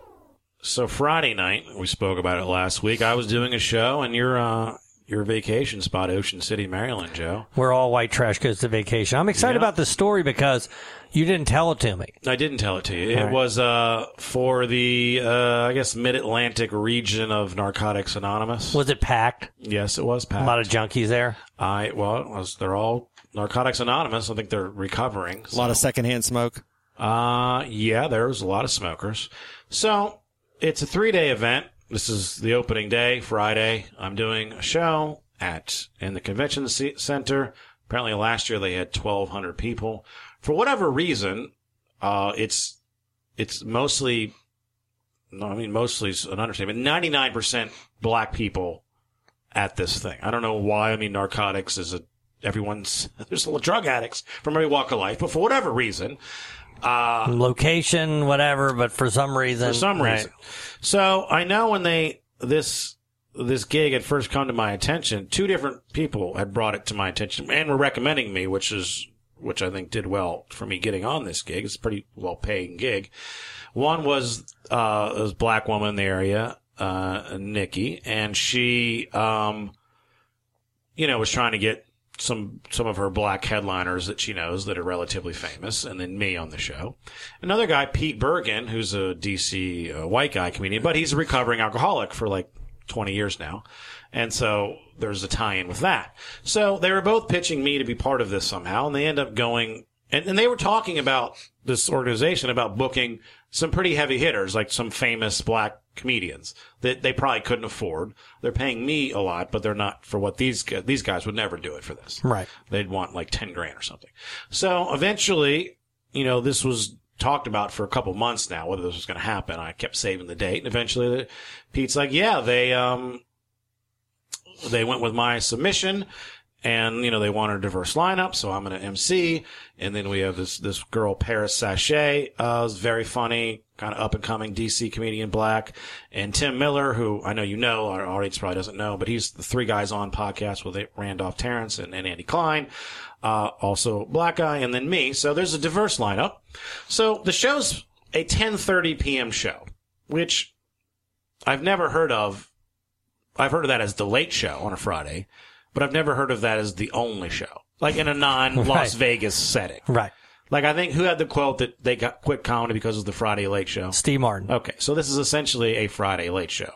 So Friday night, we spoke about it last week. I was doing a show, and your uh, your vacation spot, Ocean City, Maryland, Joe. Where all white trash goes to vacation. I'm excited Yeah. about this story because you didn't tell it to me. I didn't tell it to you. All It right. was uh, for the, uh, I guess, Mid-Atlantic region of Narcotics Anonymous. Was it packed? Yes, it was packed. A lot of junkies there? I Well, it was, they're all Narcotics Anonymous. I think they're recovering. A lot of secondhand smoke. Uh, yeah, there was a lot of smokers. So it's a three-day event. This is the opening day, Friday. I'm doing a show at in the convention c- center. Apparently last year they had twelve hundred people. For whatever reason, uh, it's it's mostly, no, I mean mostly is an understatement, ninety-nine percent black people at this thing. I don't know why. I mean, narcotics is a, everyone's, there's drug addicts from every walk of life, but for whatever reason, Uh, Location, whatever, but for some reason. For some right. reason. So I know when they, this, this gig had first come to my attention, two different people had brought it to my attention and were recommending me, which is, which I think did well for me getting on this gig. It's a pretty well paying gig. One was, uh, this black woman in the area, uh, Nikki, and she, um, you know, was trying to get some some of her black headliners that she knows that are relatively famous, and then me on the show. Another guy, Pete Bergen, who's a D C uh, white guy comedian, but he's a recovering alcoholic for like twenty years now. And so there's a tie-in with that. So they were both pitching me to be part of this somehow, and they end up going, and, and they were talking about this organization, about booking some pretty heavy hitters, like some famous black comedians that they probably couldn't afford. They're paying me a lot, but they're not for what these guys, these guys would never do it for this. Right. They'd want like ten grand or something. So eventually, you know, this was talked about for a couple months now, whether this was going to happen. I kept saving the date, and eventually Pete's like, yeah, they, um, they went with my submission. And, you know, they want a diverse lineup, so I'm going to M C. And then we have this, this girl, Paris Sachet, uh, is very funny, kind of up and coming D C comedian, black. And Tim Miller, who I know you know, our audience probably doesn't know, but he's the Three Guys On podcast with Randolph Terrence and, and Andy Klein, uh, also black guy, and then me. So there's a diverse lineup. So the show's a ten thirty p.m. show, which I've never heard of. I've heard of that as the late show on a Friday. But I've never heard of that as the only show, like in a non-Las Right. Vegas setting. Right. Like, I think, who had the quote that they got quit comedy because of the Friday late show? Steve Martin. Okay, so this is essentially a Friday late show.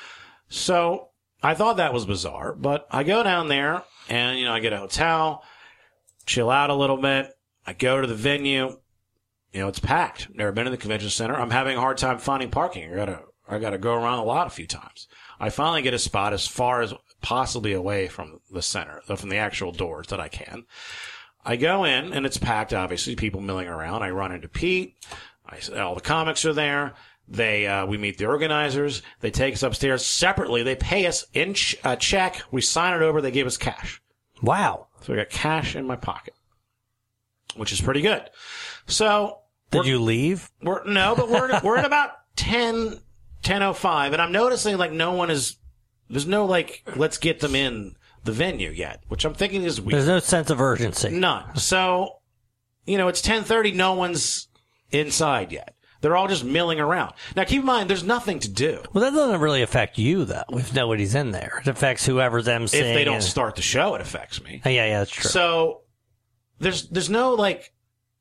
So I thought that was bizarre, but I go down there and, you know, I get a hotel, chill out a little bit. I go to the venue. You know, it's packed. Never been to the convention center. I'm having a hard time finding parking. I gotta, I gotta go around a lot a few times. I finally get a spot as far as possibly away from the center, from the actual doors that I can. I go in, and it's packed, obviously, people milling around. I run into Pete. I, all the comics are there. They, uh, we meet the organizers. They take us upstairs separately. They pay us in ch- a check. We sign it over. They give us cash. Wow. So I got cash in my pocket, which is pretty good. So. Did you leave? We're, no, but we're, we're at about ten, ten oh five, and I'm noticing, like, no one is, there's no, like, let's get them in the venue yet, which I'm thinking is weird. There's no sense of urgency. None. So, you know, it's ten thirty, no one's inside yet. They're all just milling around. Now, keep in mind, there's nothing to do. Well, that doesn't really affect you, though, if nobody's in there. It affects whoever's emceeing. If they don't and... start the show, it affects me. Oh, yeah, yeah, that's true. So, there's, there's no, like,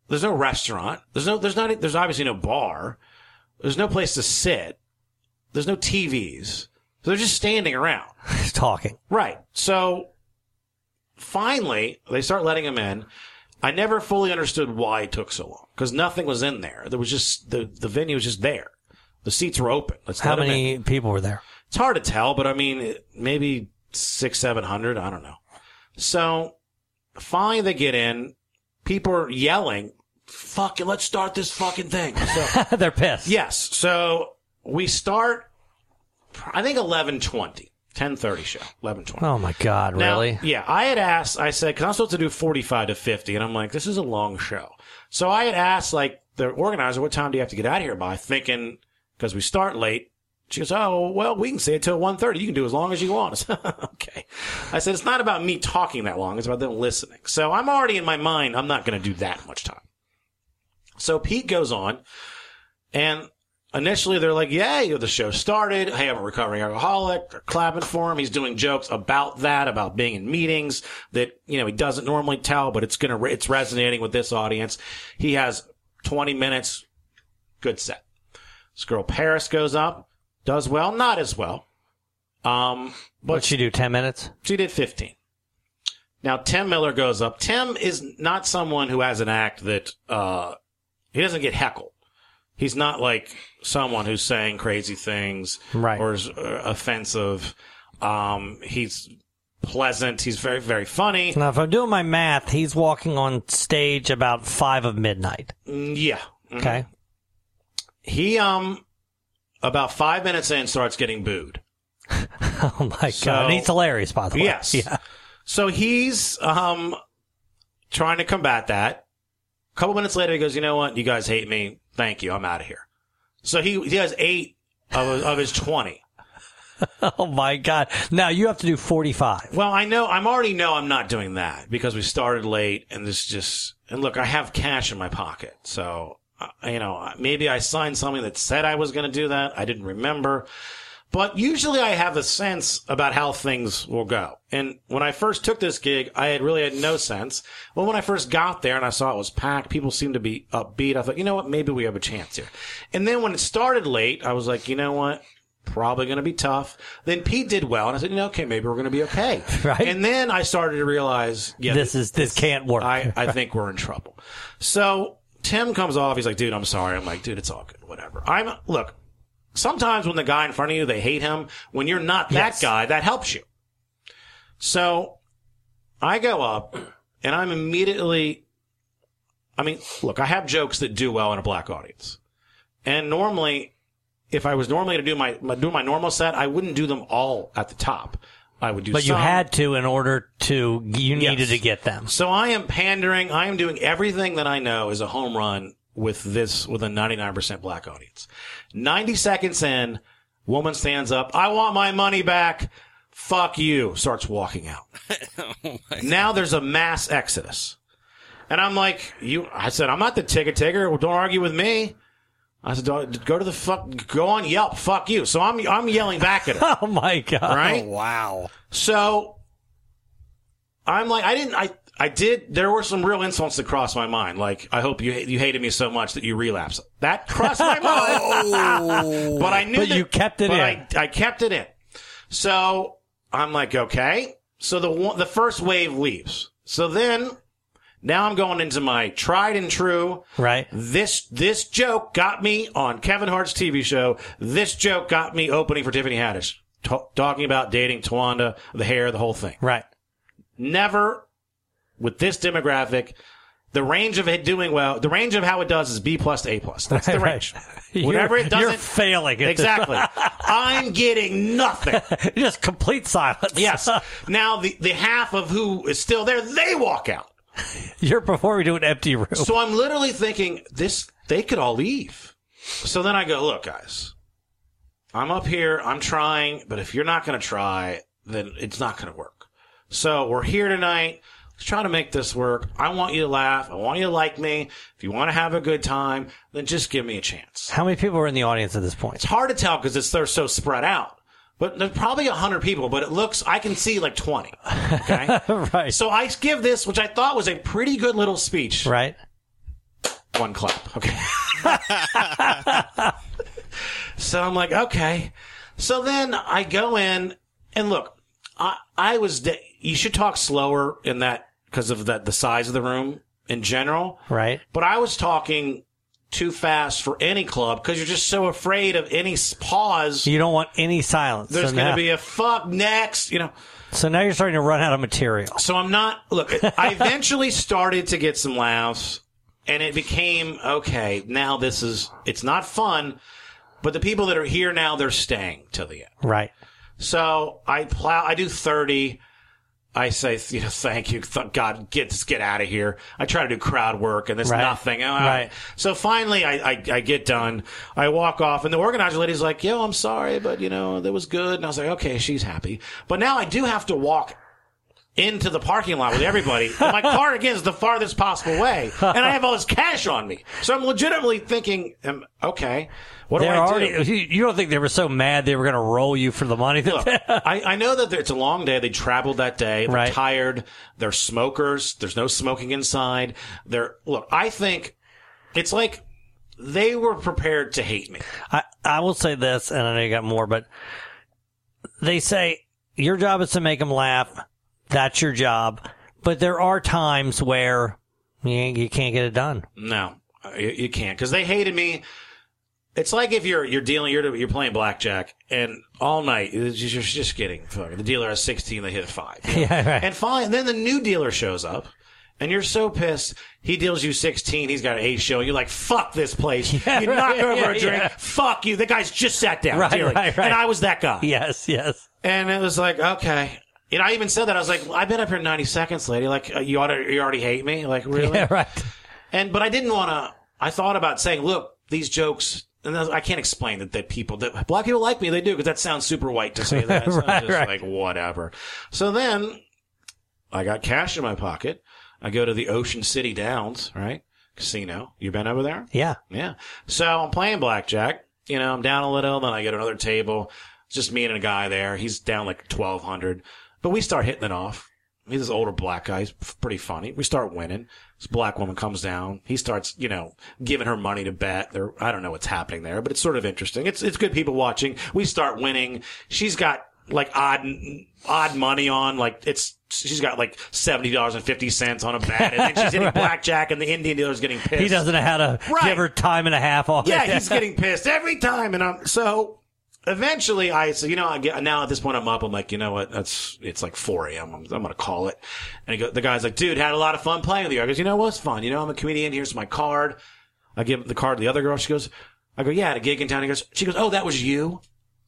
there's no restaurant. There's no, there's not, there's obviously no bar. There's no place to sit. There's no T Vs. So they're just standing around. Talking. Right. So finally, they start letting him in. I never fully understood why it took so long because nothing was in there. There was just, the, the venue was just there. The seats were open. Let's How let 'em many in. people were there? It's hard to tell, but I mean, maybe six, seven hundred. I don't know. So finally they get in. People are yelling, fuck it, let's start this fucking thing. So, They're pissed. yes. So we start, I think eleven twenty, ten thirty show, eleven twenty. Oh my God, Now, really? Yeah. I had asked, I said, cause I'm supposed to do forty-five to fifty. And I'm like, this is a long show. So I had asked like the organizer, what time do you have to get out of here by? Thinking, cause we start late. She goes, oh, well, we can stay until one thirty. You can do as long as you want. I said, okay. I said, it's not about me talking that long. It's about them listening. So I'm already in my mind, I'm not going to do that much time. So Pete goes on, and initially they're like, yay, the show started. Hey, I'm a recovering alcoholic. They're clapping for him. He's doing jokes about that, about being in meetings that, you know, he doesn't normally tell, but it's going to, it's resonating with this audience. He has twenty minutes. Good set. This girl Paris goes up. Does well, not as well. Um, but What'd she do, ten minutes? She did fifteen. Now, Tim Miller goes up. Tim is not someone who has an act that, uh, he doesn't get heckled. He's not like someone who's saying crazy things right. or is uh, offensive. Um, he's pleasant. He's very, very funny. Now, if I'm doing my math, he's walking on stage about five of midnight. Mm, yeah. Mm-hmm. Okay. He, um, about five minutes in, starts getting booed. Oh my So- God. And he's hilarious, by the way. Yes. Yeah. So he's um trying to combat that. A couple minutes later, he goes, you know what? You guys hate me. Thank you. I'm out of here. So he he has eight of, of his twenty. Oh my God. Now you have to do forty-five. Well, I know, I'm already know I'm not doing that because we started late and this just, and look, I have cash in my pocket. So, uh, you know, maybe I signed something that said I was going to do that. I didn't remember. But usually I have a sense about how things will go. And when I first took this gig, I had really had no sense. Well, when I first got there and I saw it was packed, people seemed to be upbeat. I thought, you know what? Maybe we have a chance here. And then when it started late, I was like, you know what? Probably going to be tough. Then Pete did well, and I said, you know, okay, maybe we're going to be okay. Right. And then I started to realize, yeah, this is this can't work. I, I think we're in trouble. So Tim comes off. He's like, dude, I'm sorry. I'm like, dude, it's all good. Whatever. I'm look. Sometimes when the guy in front of you, they hate him. When you're not that Yes. guy, that helps you. So I go up, and I'm immediately. I mean, look, I have jokes that do well in a black audience, and normally. If I was normally to do my, my do my normal set, I wouldn't do them all at the top. I would do But some. you had to in order to, you needed Yes. to get them. So I am pandering. I am doing everything that I know is a home run with this, with a ninety-nine percent black audience. ninety seconds in, woman stands up. I want my money back. Fuck you. Starts walking out. Oh Now there's a mass exodus. And I'm like, you, I said, I'm not the ticket taker. Well, don't argue with me. I said, "Don't- go to the fuck, go on Yelp, fuck you. So I'm, I'm yelling back at her. Oh my God. Right? Oh, wow. So I'm like, I didn't, I, I did, there were some real insults that crossed my mind. Like, I hope you, you hated me so much that you relapse. That crossed my mind. But I knew But that, you kept it but in. I, I kept it in. So I'm like, okay. So the one, the first wave leaves. So then, now I'm going into my tried and true. Right. This this joke got me on Kevin Hart's T V show. This joke got me opening for Tiffany Haddish, t- talking about dating Tawanda, the hair, the whole thing. Right. Never, with this demographic, the range of it doing well, the range of how it does is B plus to A plus. That's the Right, range. right. Whatever You're- it doesn't. you're failing at this. Exactly. I'm getting nothing. Just complete silence. Yes. Now the, the half of who is still there, they walk out. You're performing to an empty room. So I'm literally thinking, this, they could all leave. So then I go, look, guys, I'm up here, I'm trying, but if you're not going to try, then it's not going to work. So we're here tonight. Let's try to make this work. I want you to laugh. I want you to like me. If you want to have a good time, then just give me a chance. How many people are in the audience at this point? It's hard to tell because it's, they're so spread out. But there's probably a hundred people, but it looks, I can see like twenty. Okay. Right. So I give this, which I thought was a pretty good little speech. Right. one clap. Okay. So I'm like, okay. So then I go in and look, I, I was, de- you should talk slower in that because of the, the size of the room in general. Right. But I was talking too fast for any club because you're just so afraid of any pause. You don't want any silence. There's so going to now, be a fuck next, you know. So now you're starting to run out of material. So I'm not, look, I eventually started to get some laughs and it became, okay, now this is, it's not fun, but the people that are here now, they're staying till the end. Right. So I plow, I do thirty. I say, you know, thank you. Th- God, get just get out of here. I try to do crowd work, and there's right. nothing. Oh, right. So finally, I, I I get done. I walk off, and the organizer lady's like, "Yo, I'm sorry, but you know, that was good." And I was like, "Okay, she's happy." But now I do have to walk into the parking lot with everybody. And my car again is the farthest possible way, and I have all this cash on me. So I'm legitimately thinking, um, "Okay, what They're do I already, do?" You don't think they were so mad they were going to roll you for the money? Look, I, I know that it's a long day. They traveled that day. They're right. tired. They're smokers. There's no smoking inside. They're look. I think it's like they were prepared to hate me. I, I will say this, and I know you got more, but they say your job is to make them laugh. That's your job. But there are times where you, you can't get it done. No, you, you can't because they hated me. It's like if you're you're dealing you're you're playing blackjack and all night you're just, just getting fucking. The dealer has sixteen, they hit a five. You know? Yeah, right. And fine, and then the new dealer shows up. And you're so pissed. He deals you sixteen. He's got an eight show. You're like, fuck this place. Yeah, you right, knock over yeah, a drink. yeah. Fuck you. The guy's just sat down. Right, dealing. right, right. And I was that guy. Yes, yes. And it was like, okay. And I even said that. I was like, I've been up here ninety seconds, lady. Like, uh, you ought to, you already hate me? Like, really? Yeah, right. And, but I didn't want to, I thought about saying, look, these jokes, and I can't explain that, that people, that black people like me, they do, because that sounds super white to say that. So right, I'm just right. like, whatever. So then, I got cash in my pocket. I go to the Ocean City Downs, right? Casino. You been over there? Yeah. Yeah. So I'm playing blackjack. You know, I'm down a little, then I get another table. It's just me and a guy there. He's down like twelve hundred. But we start hitting it off. He's this older black guy. He's pretty funny. We start winning. This black woman comes down. He starts, you know, giving her money to bet. There, I don't know what's happening there, but it's sort of interesting. It's it's good people watching. We start winning. She's got like odd odd money on. Like it's she's got like seventy dollars and fifty cents on a bet, and then she's hitting right. blackjack, and the Indian dealer's getting pissed. He doesn't know how to right. give her time and a half on yeah, it. he's getting pissed every time, and I'm so. Eventually, I said, you know, I get, now at this point, I'm up. I'm like, you know what? That's it's like four a.m. I'm, I'm going to call it. And he go, the guy's like, dude, had a lot of fun playing with you. I goes, you know what's fun? You know, I'm a comedian. Here's my card. I give the card to the other girl. She goes, I go, yeah, I had a gig in town. He goes, she goes, oh, that was you.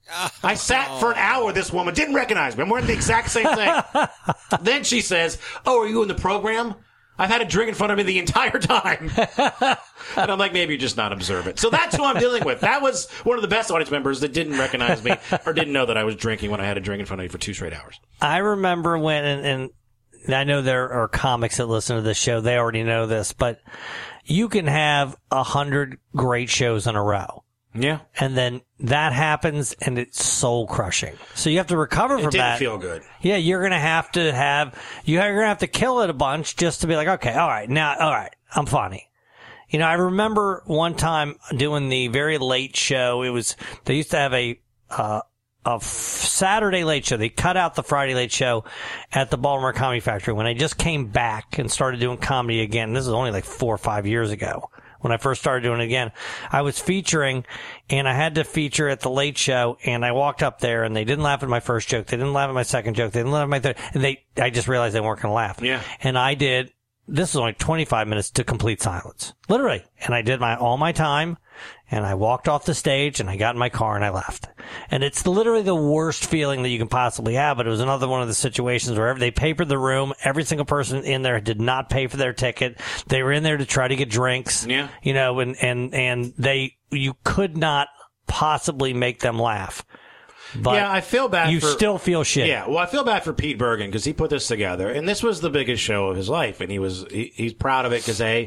I sat for an hour with this woman, didn't recognize me. I'm wearing the exact same thing. Then she says, oh, are you in the program? I've had a drink in front of me the entire time. And I'm like, maybe you're just not observant. So that's who I'm dealing with. That was one of the best audience members that didn't recognize me or didn't know that I was drinking when I had a drink in front of me for two straight hours. I remember when, and, and I know there are comics that listen to this show. They already know this, but you can have a hundred great shows in a row. Yeah. And then that happens and it's soul crushing. So you have to recover from it didn't that. feel good. Yeah, you're going to have to have, you're going to have to kill it a bunch just to be like, okay, all right, now, all right, I'm funny. You know, I remember one time doing the very late show. It was, they used to have a, uh, a f- Saturday late show. They cut out the Friday late show at the Baltimore Comedy Factory when I just came back and started doing comedy again. This is only like four or five years ago. When I first started doing it again, I was featuring, and I had to feature at the late show, and I walked up there, and they didn't laugh at my first joke, they didn't laugh at my second joke, they didn't laugh at my third, and they, I just realized they weren't going to laugh. Yeah. And I did, this was only twenty-five minutes to complete silence. Literally. And I did my, all my time, and I walked off the stage, and I got in my car, and I left. And it's literally the worst feeling that you can possibly have, but it was another one of the situations where they papered the room. Every single person in there did not pay for their ticket. They were in there to try to get drinks. Yeah. You know, and, and, and they, you could not possibly make them laugh. But yeah, I feel bad. You for, still feel shit. Yeah, well, I feel bad for Pete Bergen because he put this together, and this was the biggest show of his life, and he was he, he's proud of it because a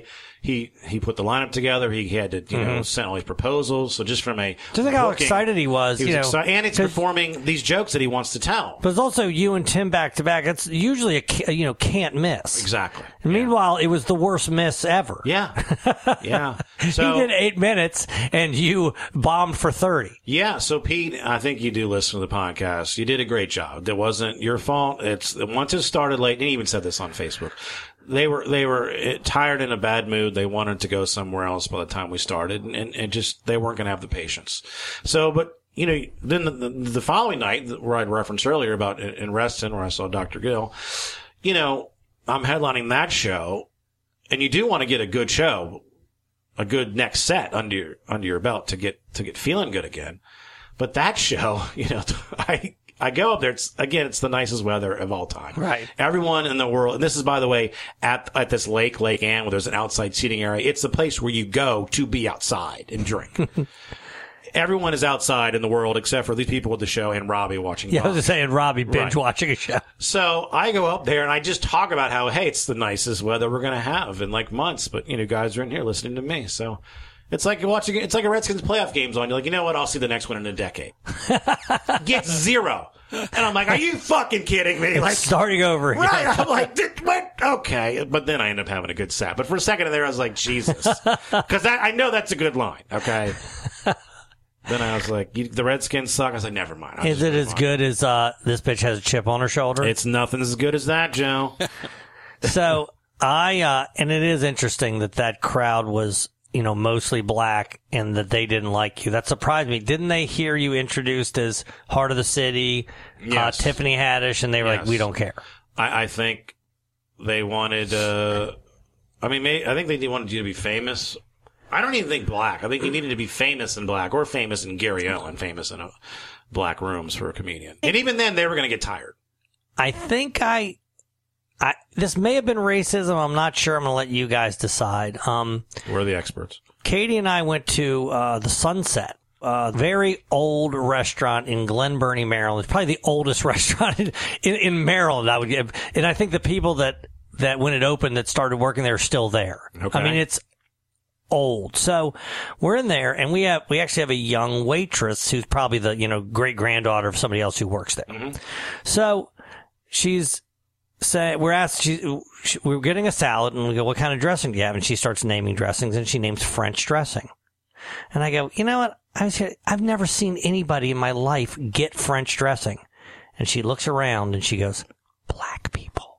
he he put the lineup together. He had to you mm-hmm. know send all these proposals. So just from a just like how excited he was, he was you know, excited, and it's performing these jokes that he wants to tell. But it's also you and Tim back to back. It's usually a you know can't miss. Exactly. And yeah. Meanwhile, it was the worst miss ever. Yeah, yeah. So, he did eight minutes, and you bombed for thirty. Yeah. So Pete, I think you do listen to the podcast. You did a great job. It wasn't your fault. It's once it started late. And he even said this on Facebook. They were they were tired, in a bad mood. They wanted to go somewhere else by the time we started, and, and, and just they weren't going to have the patience. So, but you know, then the, the, the following night, where I'd referenced earlier about in Reston, where I saw Doctor Gill, you know, I'm headlining that show, and you do want to get a good show, a good next set under your under your belt to get to get feeling good again. But that show, you know, I. I go up there. It's, again, it's the nicest weather of all time. Right. Everyone in the world, and this is, by the way, at at this lake, Lake Ann, where there's an outside seating area. It's the place where you go to be outside and drink. Everyone is outside in the world except for these people at the show and Robbie watching. Yeah, Bob. I was just saying Robbie binge right. watching a show. So I go up there and I just talk about how, hey, it's the nicest weather we're going to have in like months. But, you know, guys are in here listening to me. So it's like watching, it's like a Redskins playoff game's on. You're like, you know what? I'll see the next one in a decade. Gets zero. And I'm like, are you fucking kidding me? It's like starting over again. Right. I'm like, what? Okay. But then I end up having a good set. But for a second there, I was like, Jesus. Because I know that's a good line. Okay. Then I was like, the Redskins suck. I was like, never mind. I'll Is it as on. good as uh, this bitch has a chip on her shoulder? It's nothing as good as that, Joe. So I, uh, and it is interesting that that crowd was, you know, mostly black and that they didn't like you. That surprised me. Didn't they hear you introduced as Heart of the City, yes. uh, Tiffany Haddish, and they were yes. like, we don't care? I, I think they wanted, uh, I mean, may, I think they wanted you to be famous. I don't even think black. I think you needed to be famous in black or famous in Gary Owen, famous in a black rooms for a comedian. And even then, they were going to get tired. I think I, I, this may have been racism. I'm not sure. I'm going to let you guys decide. Um, We're the experts. Katie and I went to uh, the Sunset, a very old restaurant in Glen Burnie, Maryland. It's probably the oldest restaurant in, in, in Maryland, I would give. And I think the people that, that when it opened that started working there are still there. Okay. I mean, it's old. So we're in there, and we have we actually have a young waitress who's probably the, you know, great granddaughter of somebody else who works there. Mm-hmm. So she's say we're asked she, she, we're getting a salad, and we go, what kind of dressing do you have? And she starts naming dressings, and she names French dressing. And I go, you know what? I was here, I've never seen anybody in my life get French dressing. And she looks around and she goes, black people.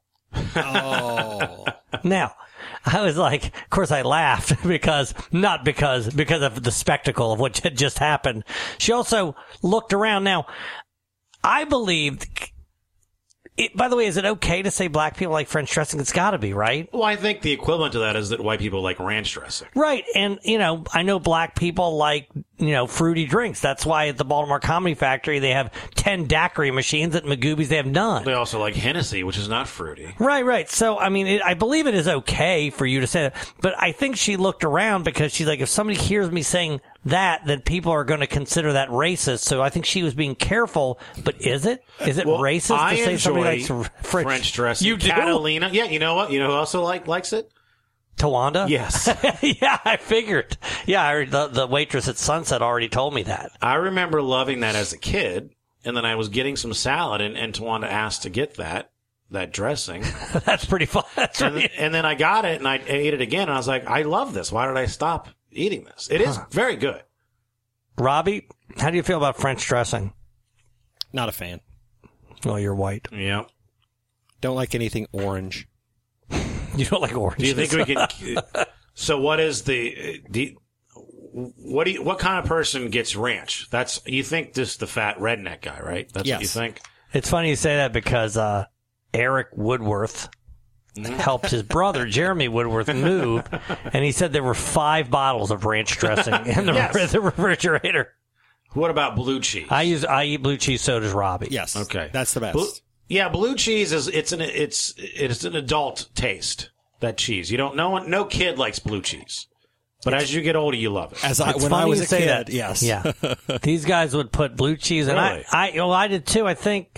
Oh. Now, I was like, of course I laughed because, not because, because of the spectacle of what had just happened. She also looked around. Now, I believed, it, by the way, is it okay to say black people like French dressing? It's got to be, right? Well, I think the equivalent to that is that white people like ranch dressing. Right. And, you know, I know black people like, you know, fruity drinks. That's why at the Baltimore Comedy Factory, they have ten daiquiri machines. At Magooby's, they have none. They also like Hennessy, which is not fruity. Right, right. So, I mean, it, I believe it is okay for you to say that. But I think she looked around because she's like, if somebody hears me saying that, then people are going to consider that racist. So I think she was being careful. But is it? Is it well, racist I to say somebody likes French, French dressing? You do? Catalina. Yeah, you know what? You know who also like likes it? Tawanda? Yes. Yeah, I figured. Yeah, I heard the, the waitress at Sunset already told me that. I remember loving that as a kid, and then I was getting some salad, and, and Tawanda asked to get that, that dressing. That's pretty fun. That's and, right. and then I got it, and I ate it again, and I was like, I love this. Why did I stop eating this? It is huh. very good. Robbie, how do you feel about French dressing? Not a fan. Well, you're white. Yeah. Don't like anything orange. You don't like oranges. Do you think we can? So, what is the? Do you, what do you, What kind of person gets ranch? That's you think this the fat redneck guy, right? That's yes. what you think. It's funny you say that because uh, Eric Woodworth mm-hmm. helped his brother Jeremy Woodworth move, and he said there were five bottles of ranch dressing in the, yes. the refrigerator. What about blue cheese? I use I eat blue cheese. So does Robbie. Yes. Okay. That's the best. Blue, yeah, blue cheese is it's an it's it's an adult taste. That cheese, you don't. No one, no kid likes blue cheese, but as you get older, you love it. As I it's when funny I was you a say kid, that. yes, yeah. These guys would put blue cheese, and really? I, I, well, I did too. I think,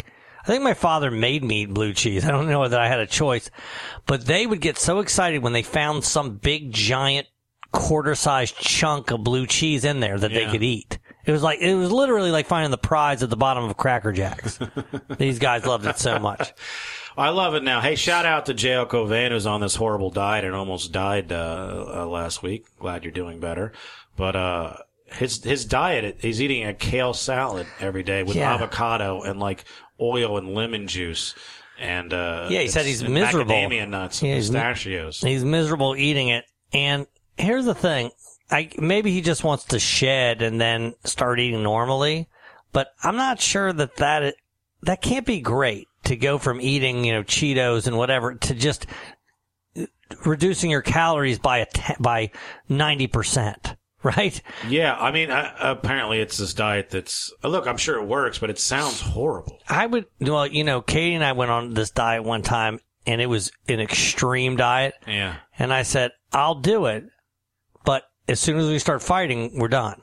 I think my father made me eat blue cheese. I don't know that I had a choice. But they would get so excited when they found some big, giant, quarter-sized chunk of blue cheese in there that Yeah. they could eat. It was like, it was literally like finding the prize at the bottom of Cracker Jacks. These guys loved it so much. I love it now. Hey, shout out to J L Covain, who's on this horrible diet and almost died uh, uh, last week. Glad you're doing better. But uh, his his diet, he's eating a kale salad every day with Yeah. avocado and like oil and lemon juice. And uh, Yeah, he said it's- he's and miserable. macadamia nuts and Yeah, he's mi- pistachios. He's miserable eating it. And here's the thing. I, maybe he just wants to shed and then start eating normally. But I'm not sure that that, that can't be great to go from eating, you know, Cheetos and whatever to just reducing your calories by a te- by ninety percent. Right? Yeah, I mean, I, apparently it's this diet that's... Look, I'm sure it works, but it sounds horrible. I would, well, you know, Katie and I went on this diet one time, and it was an extreme diet. Yeah. And I said, I'll do it, but as soon as we start fighting, we're done.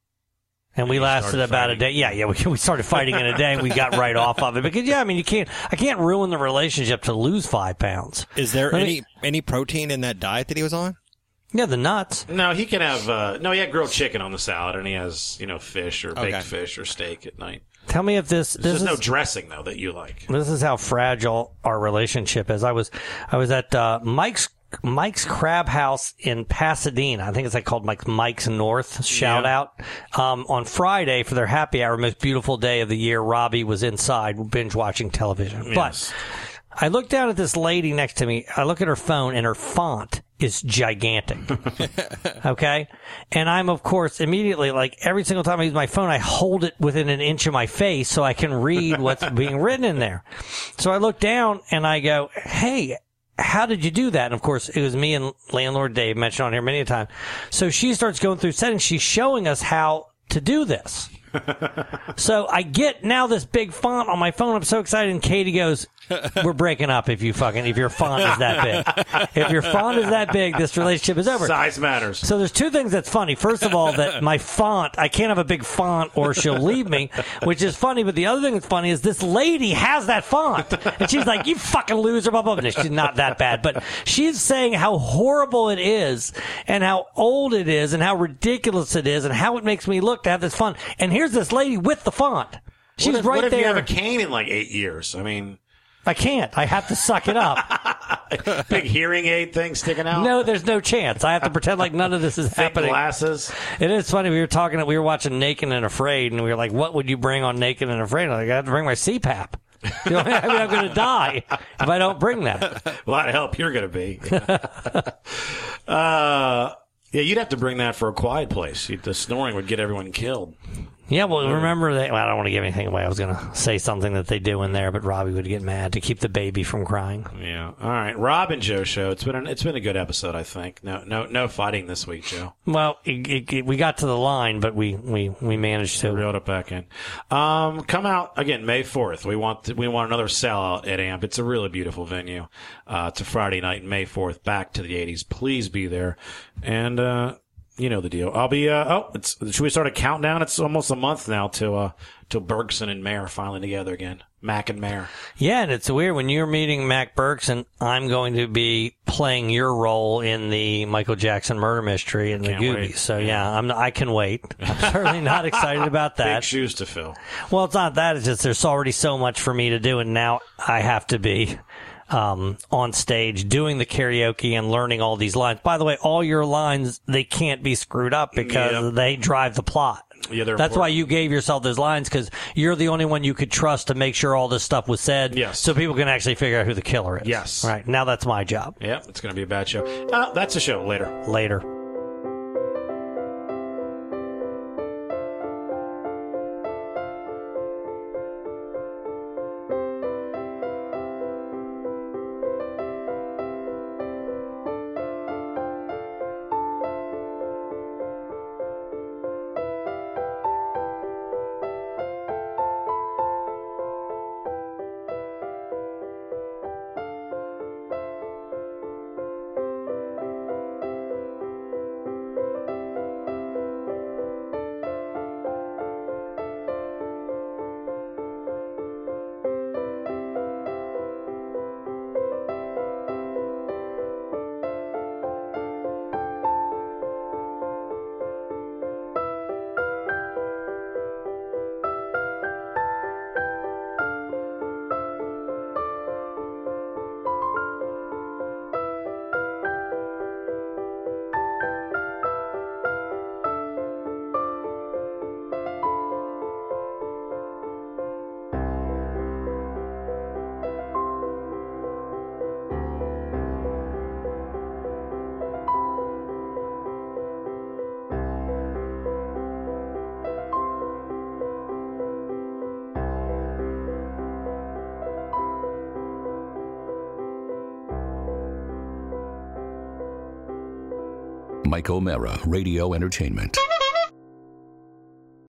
And we you lasted started about fighting. a day. Yeah, yeah, we, we started fighting in a day, and we got right off of it. Because, yeah, I mean, you can't, I can't ruin the relationship to lose five pounds. Is there Let any me- any protein in that diet that he was on? Yeah, the nuts. No, he can have... Uh, no, he had grilled chicken on the salad, and he has, you know, fish or baked Okay. fish or steak at night. Tell me if this, There's this just is... no dressing, though, that you like. This is how fragile our relationship is. I was, I was at uh, Mike's Mike's Crab House in Pasadena. I think it's like called like Mike's North. Shout Yeah. out um, on Friday for their happy hour, most beautiful day of the year. Robbie was inside binge watching television, Yes. but I look down at this lady next to me. I look at her phone, and her font is gigantic. Okay? And I'm, of course, immediately, like, every single time I use my phone, I hold it within an inch of my face so I can read what's being written in there. So I look down, and I go, hey, how did you do that? And, of course, it was me and landlord Dave, mentioned on here many a time. So she starts going through settings. She's showing us how to do this. So I get now this big font on my phone. I'm so excited. And Katie goes, we're breaking up if you fucking, if your font is that big. If your font is that big, this relationship is over. Size matters. So there's two things that's funny. First of all, that my font, I can't have a big font or she'll leave me, which is funny. But the other thing that's funny is this lady has that font. And she's like, you fucking loser, blah, blah, blah. She's not that bad. But she's saying how horrible it is and how old it is and how ridiculous it is and how it makes me look to have this font. And here's this lady with the font. She's what if, right what if there. you have a cane in like eight years? I mean... I can't. I have to suck it up. Big hearing aid thing sticking out? No, there's no chance. I have to pretend like none of this is Thick happening. glasses? It is funny. We were talking, we were watching Naked and Afraid, and we were like, what would you bring on Naked and Afraid? I'm like, I have to bring my C PAP. You know, I mean, I'm going to die if I don't bring that. A lot of help you're going to be. uh, yeah, you'd have to bring that for A Quiet Place. The snoring would get everyone killed. Yeah, well, remember that. Well, I don't want to give anything away. I was going to say something that they do in there, but Robbie would get mad to keep the baby from crying. Yeah. All right, Rob and Joe show. It's been an, it's been a good episode, I think. No, no, no fighting this week, Joe. Well, it, it, it, we got to the line, but we we, we managed to reeled it back in. Um, come out again May fourth. We want to, we want another sellout at A M P. It's a really beautiful venue. Uh, it's a Friday night, May fourth. Back to the eighties. Please be there. And uh, you know the deal. I'll be. Uh, oh, it's, should we start a countdown? It's almost a month now till uh, till Bergson and Mayer finally together again. Mac and Mayer. Yeah, and it's weird when you're meeting Mac Bergson. I'm going to be playing your role in the Michael Jackson murder mystery in the Can't Goobies. wait. So yeah, I'm. I can wait. I'm certainly not excited about that. Big shoes to fill. Well, it's not that. It's just there's already so much for me to do, and now I have to be um, on stage doing the karaoke and learning all these lines. By the way, all your lines, they can't be screwed up because Yep. they drive the plot. Yeah, they're That's why important. you gave yourself those lines, because you're the only one you could trust to make sure all this stuff was said. Yes. So people can actually figure out who the killer is. Yes. Right. Now that's my job. Yeah, it's going to be a bad show. Uh, that's a show later. Later. Mike O'Mara, Radio Entertainment.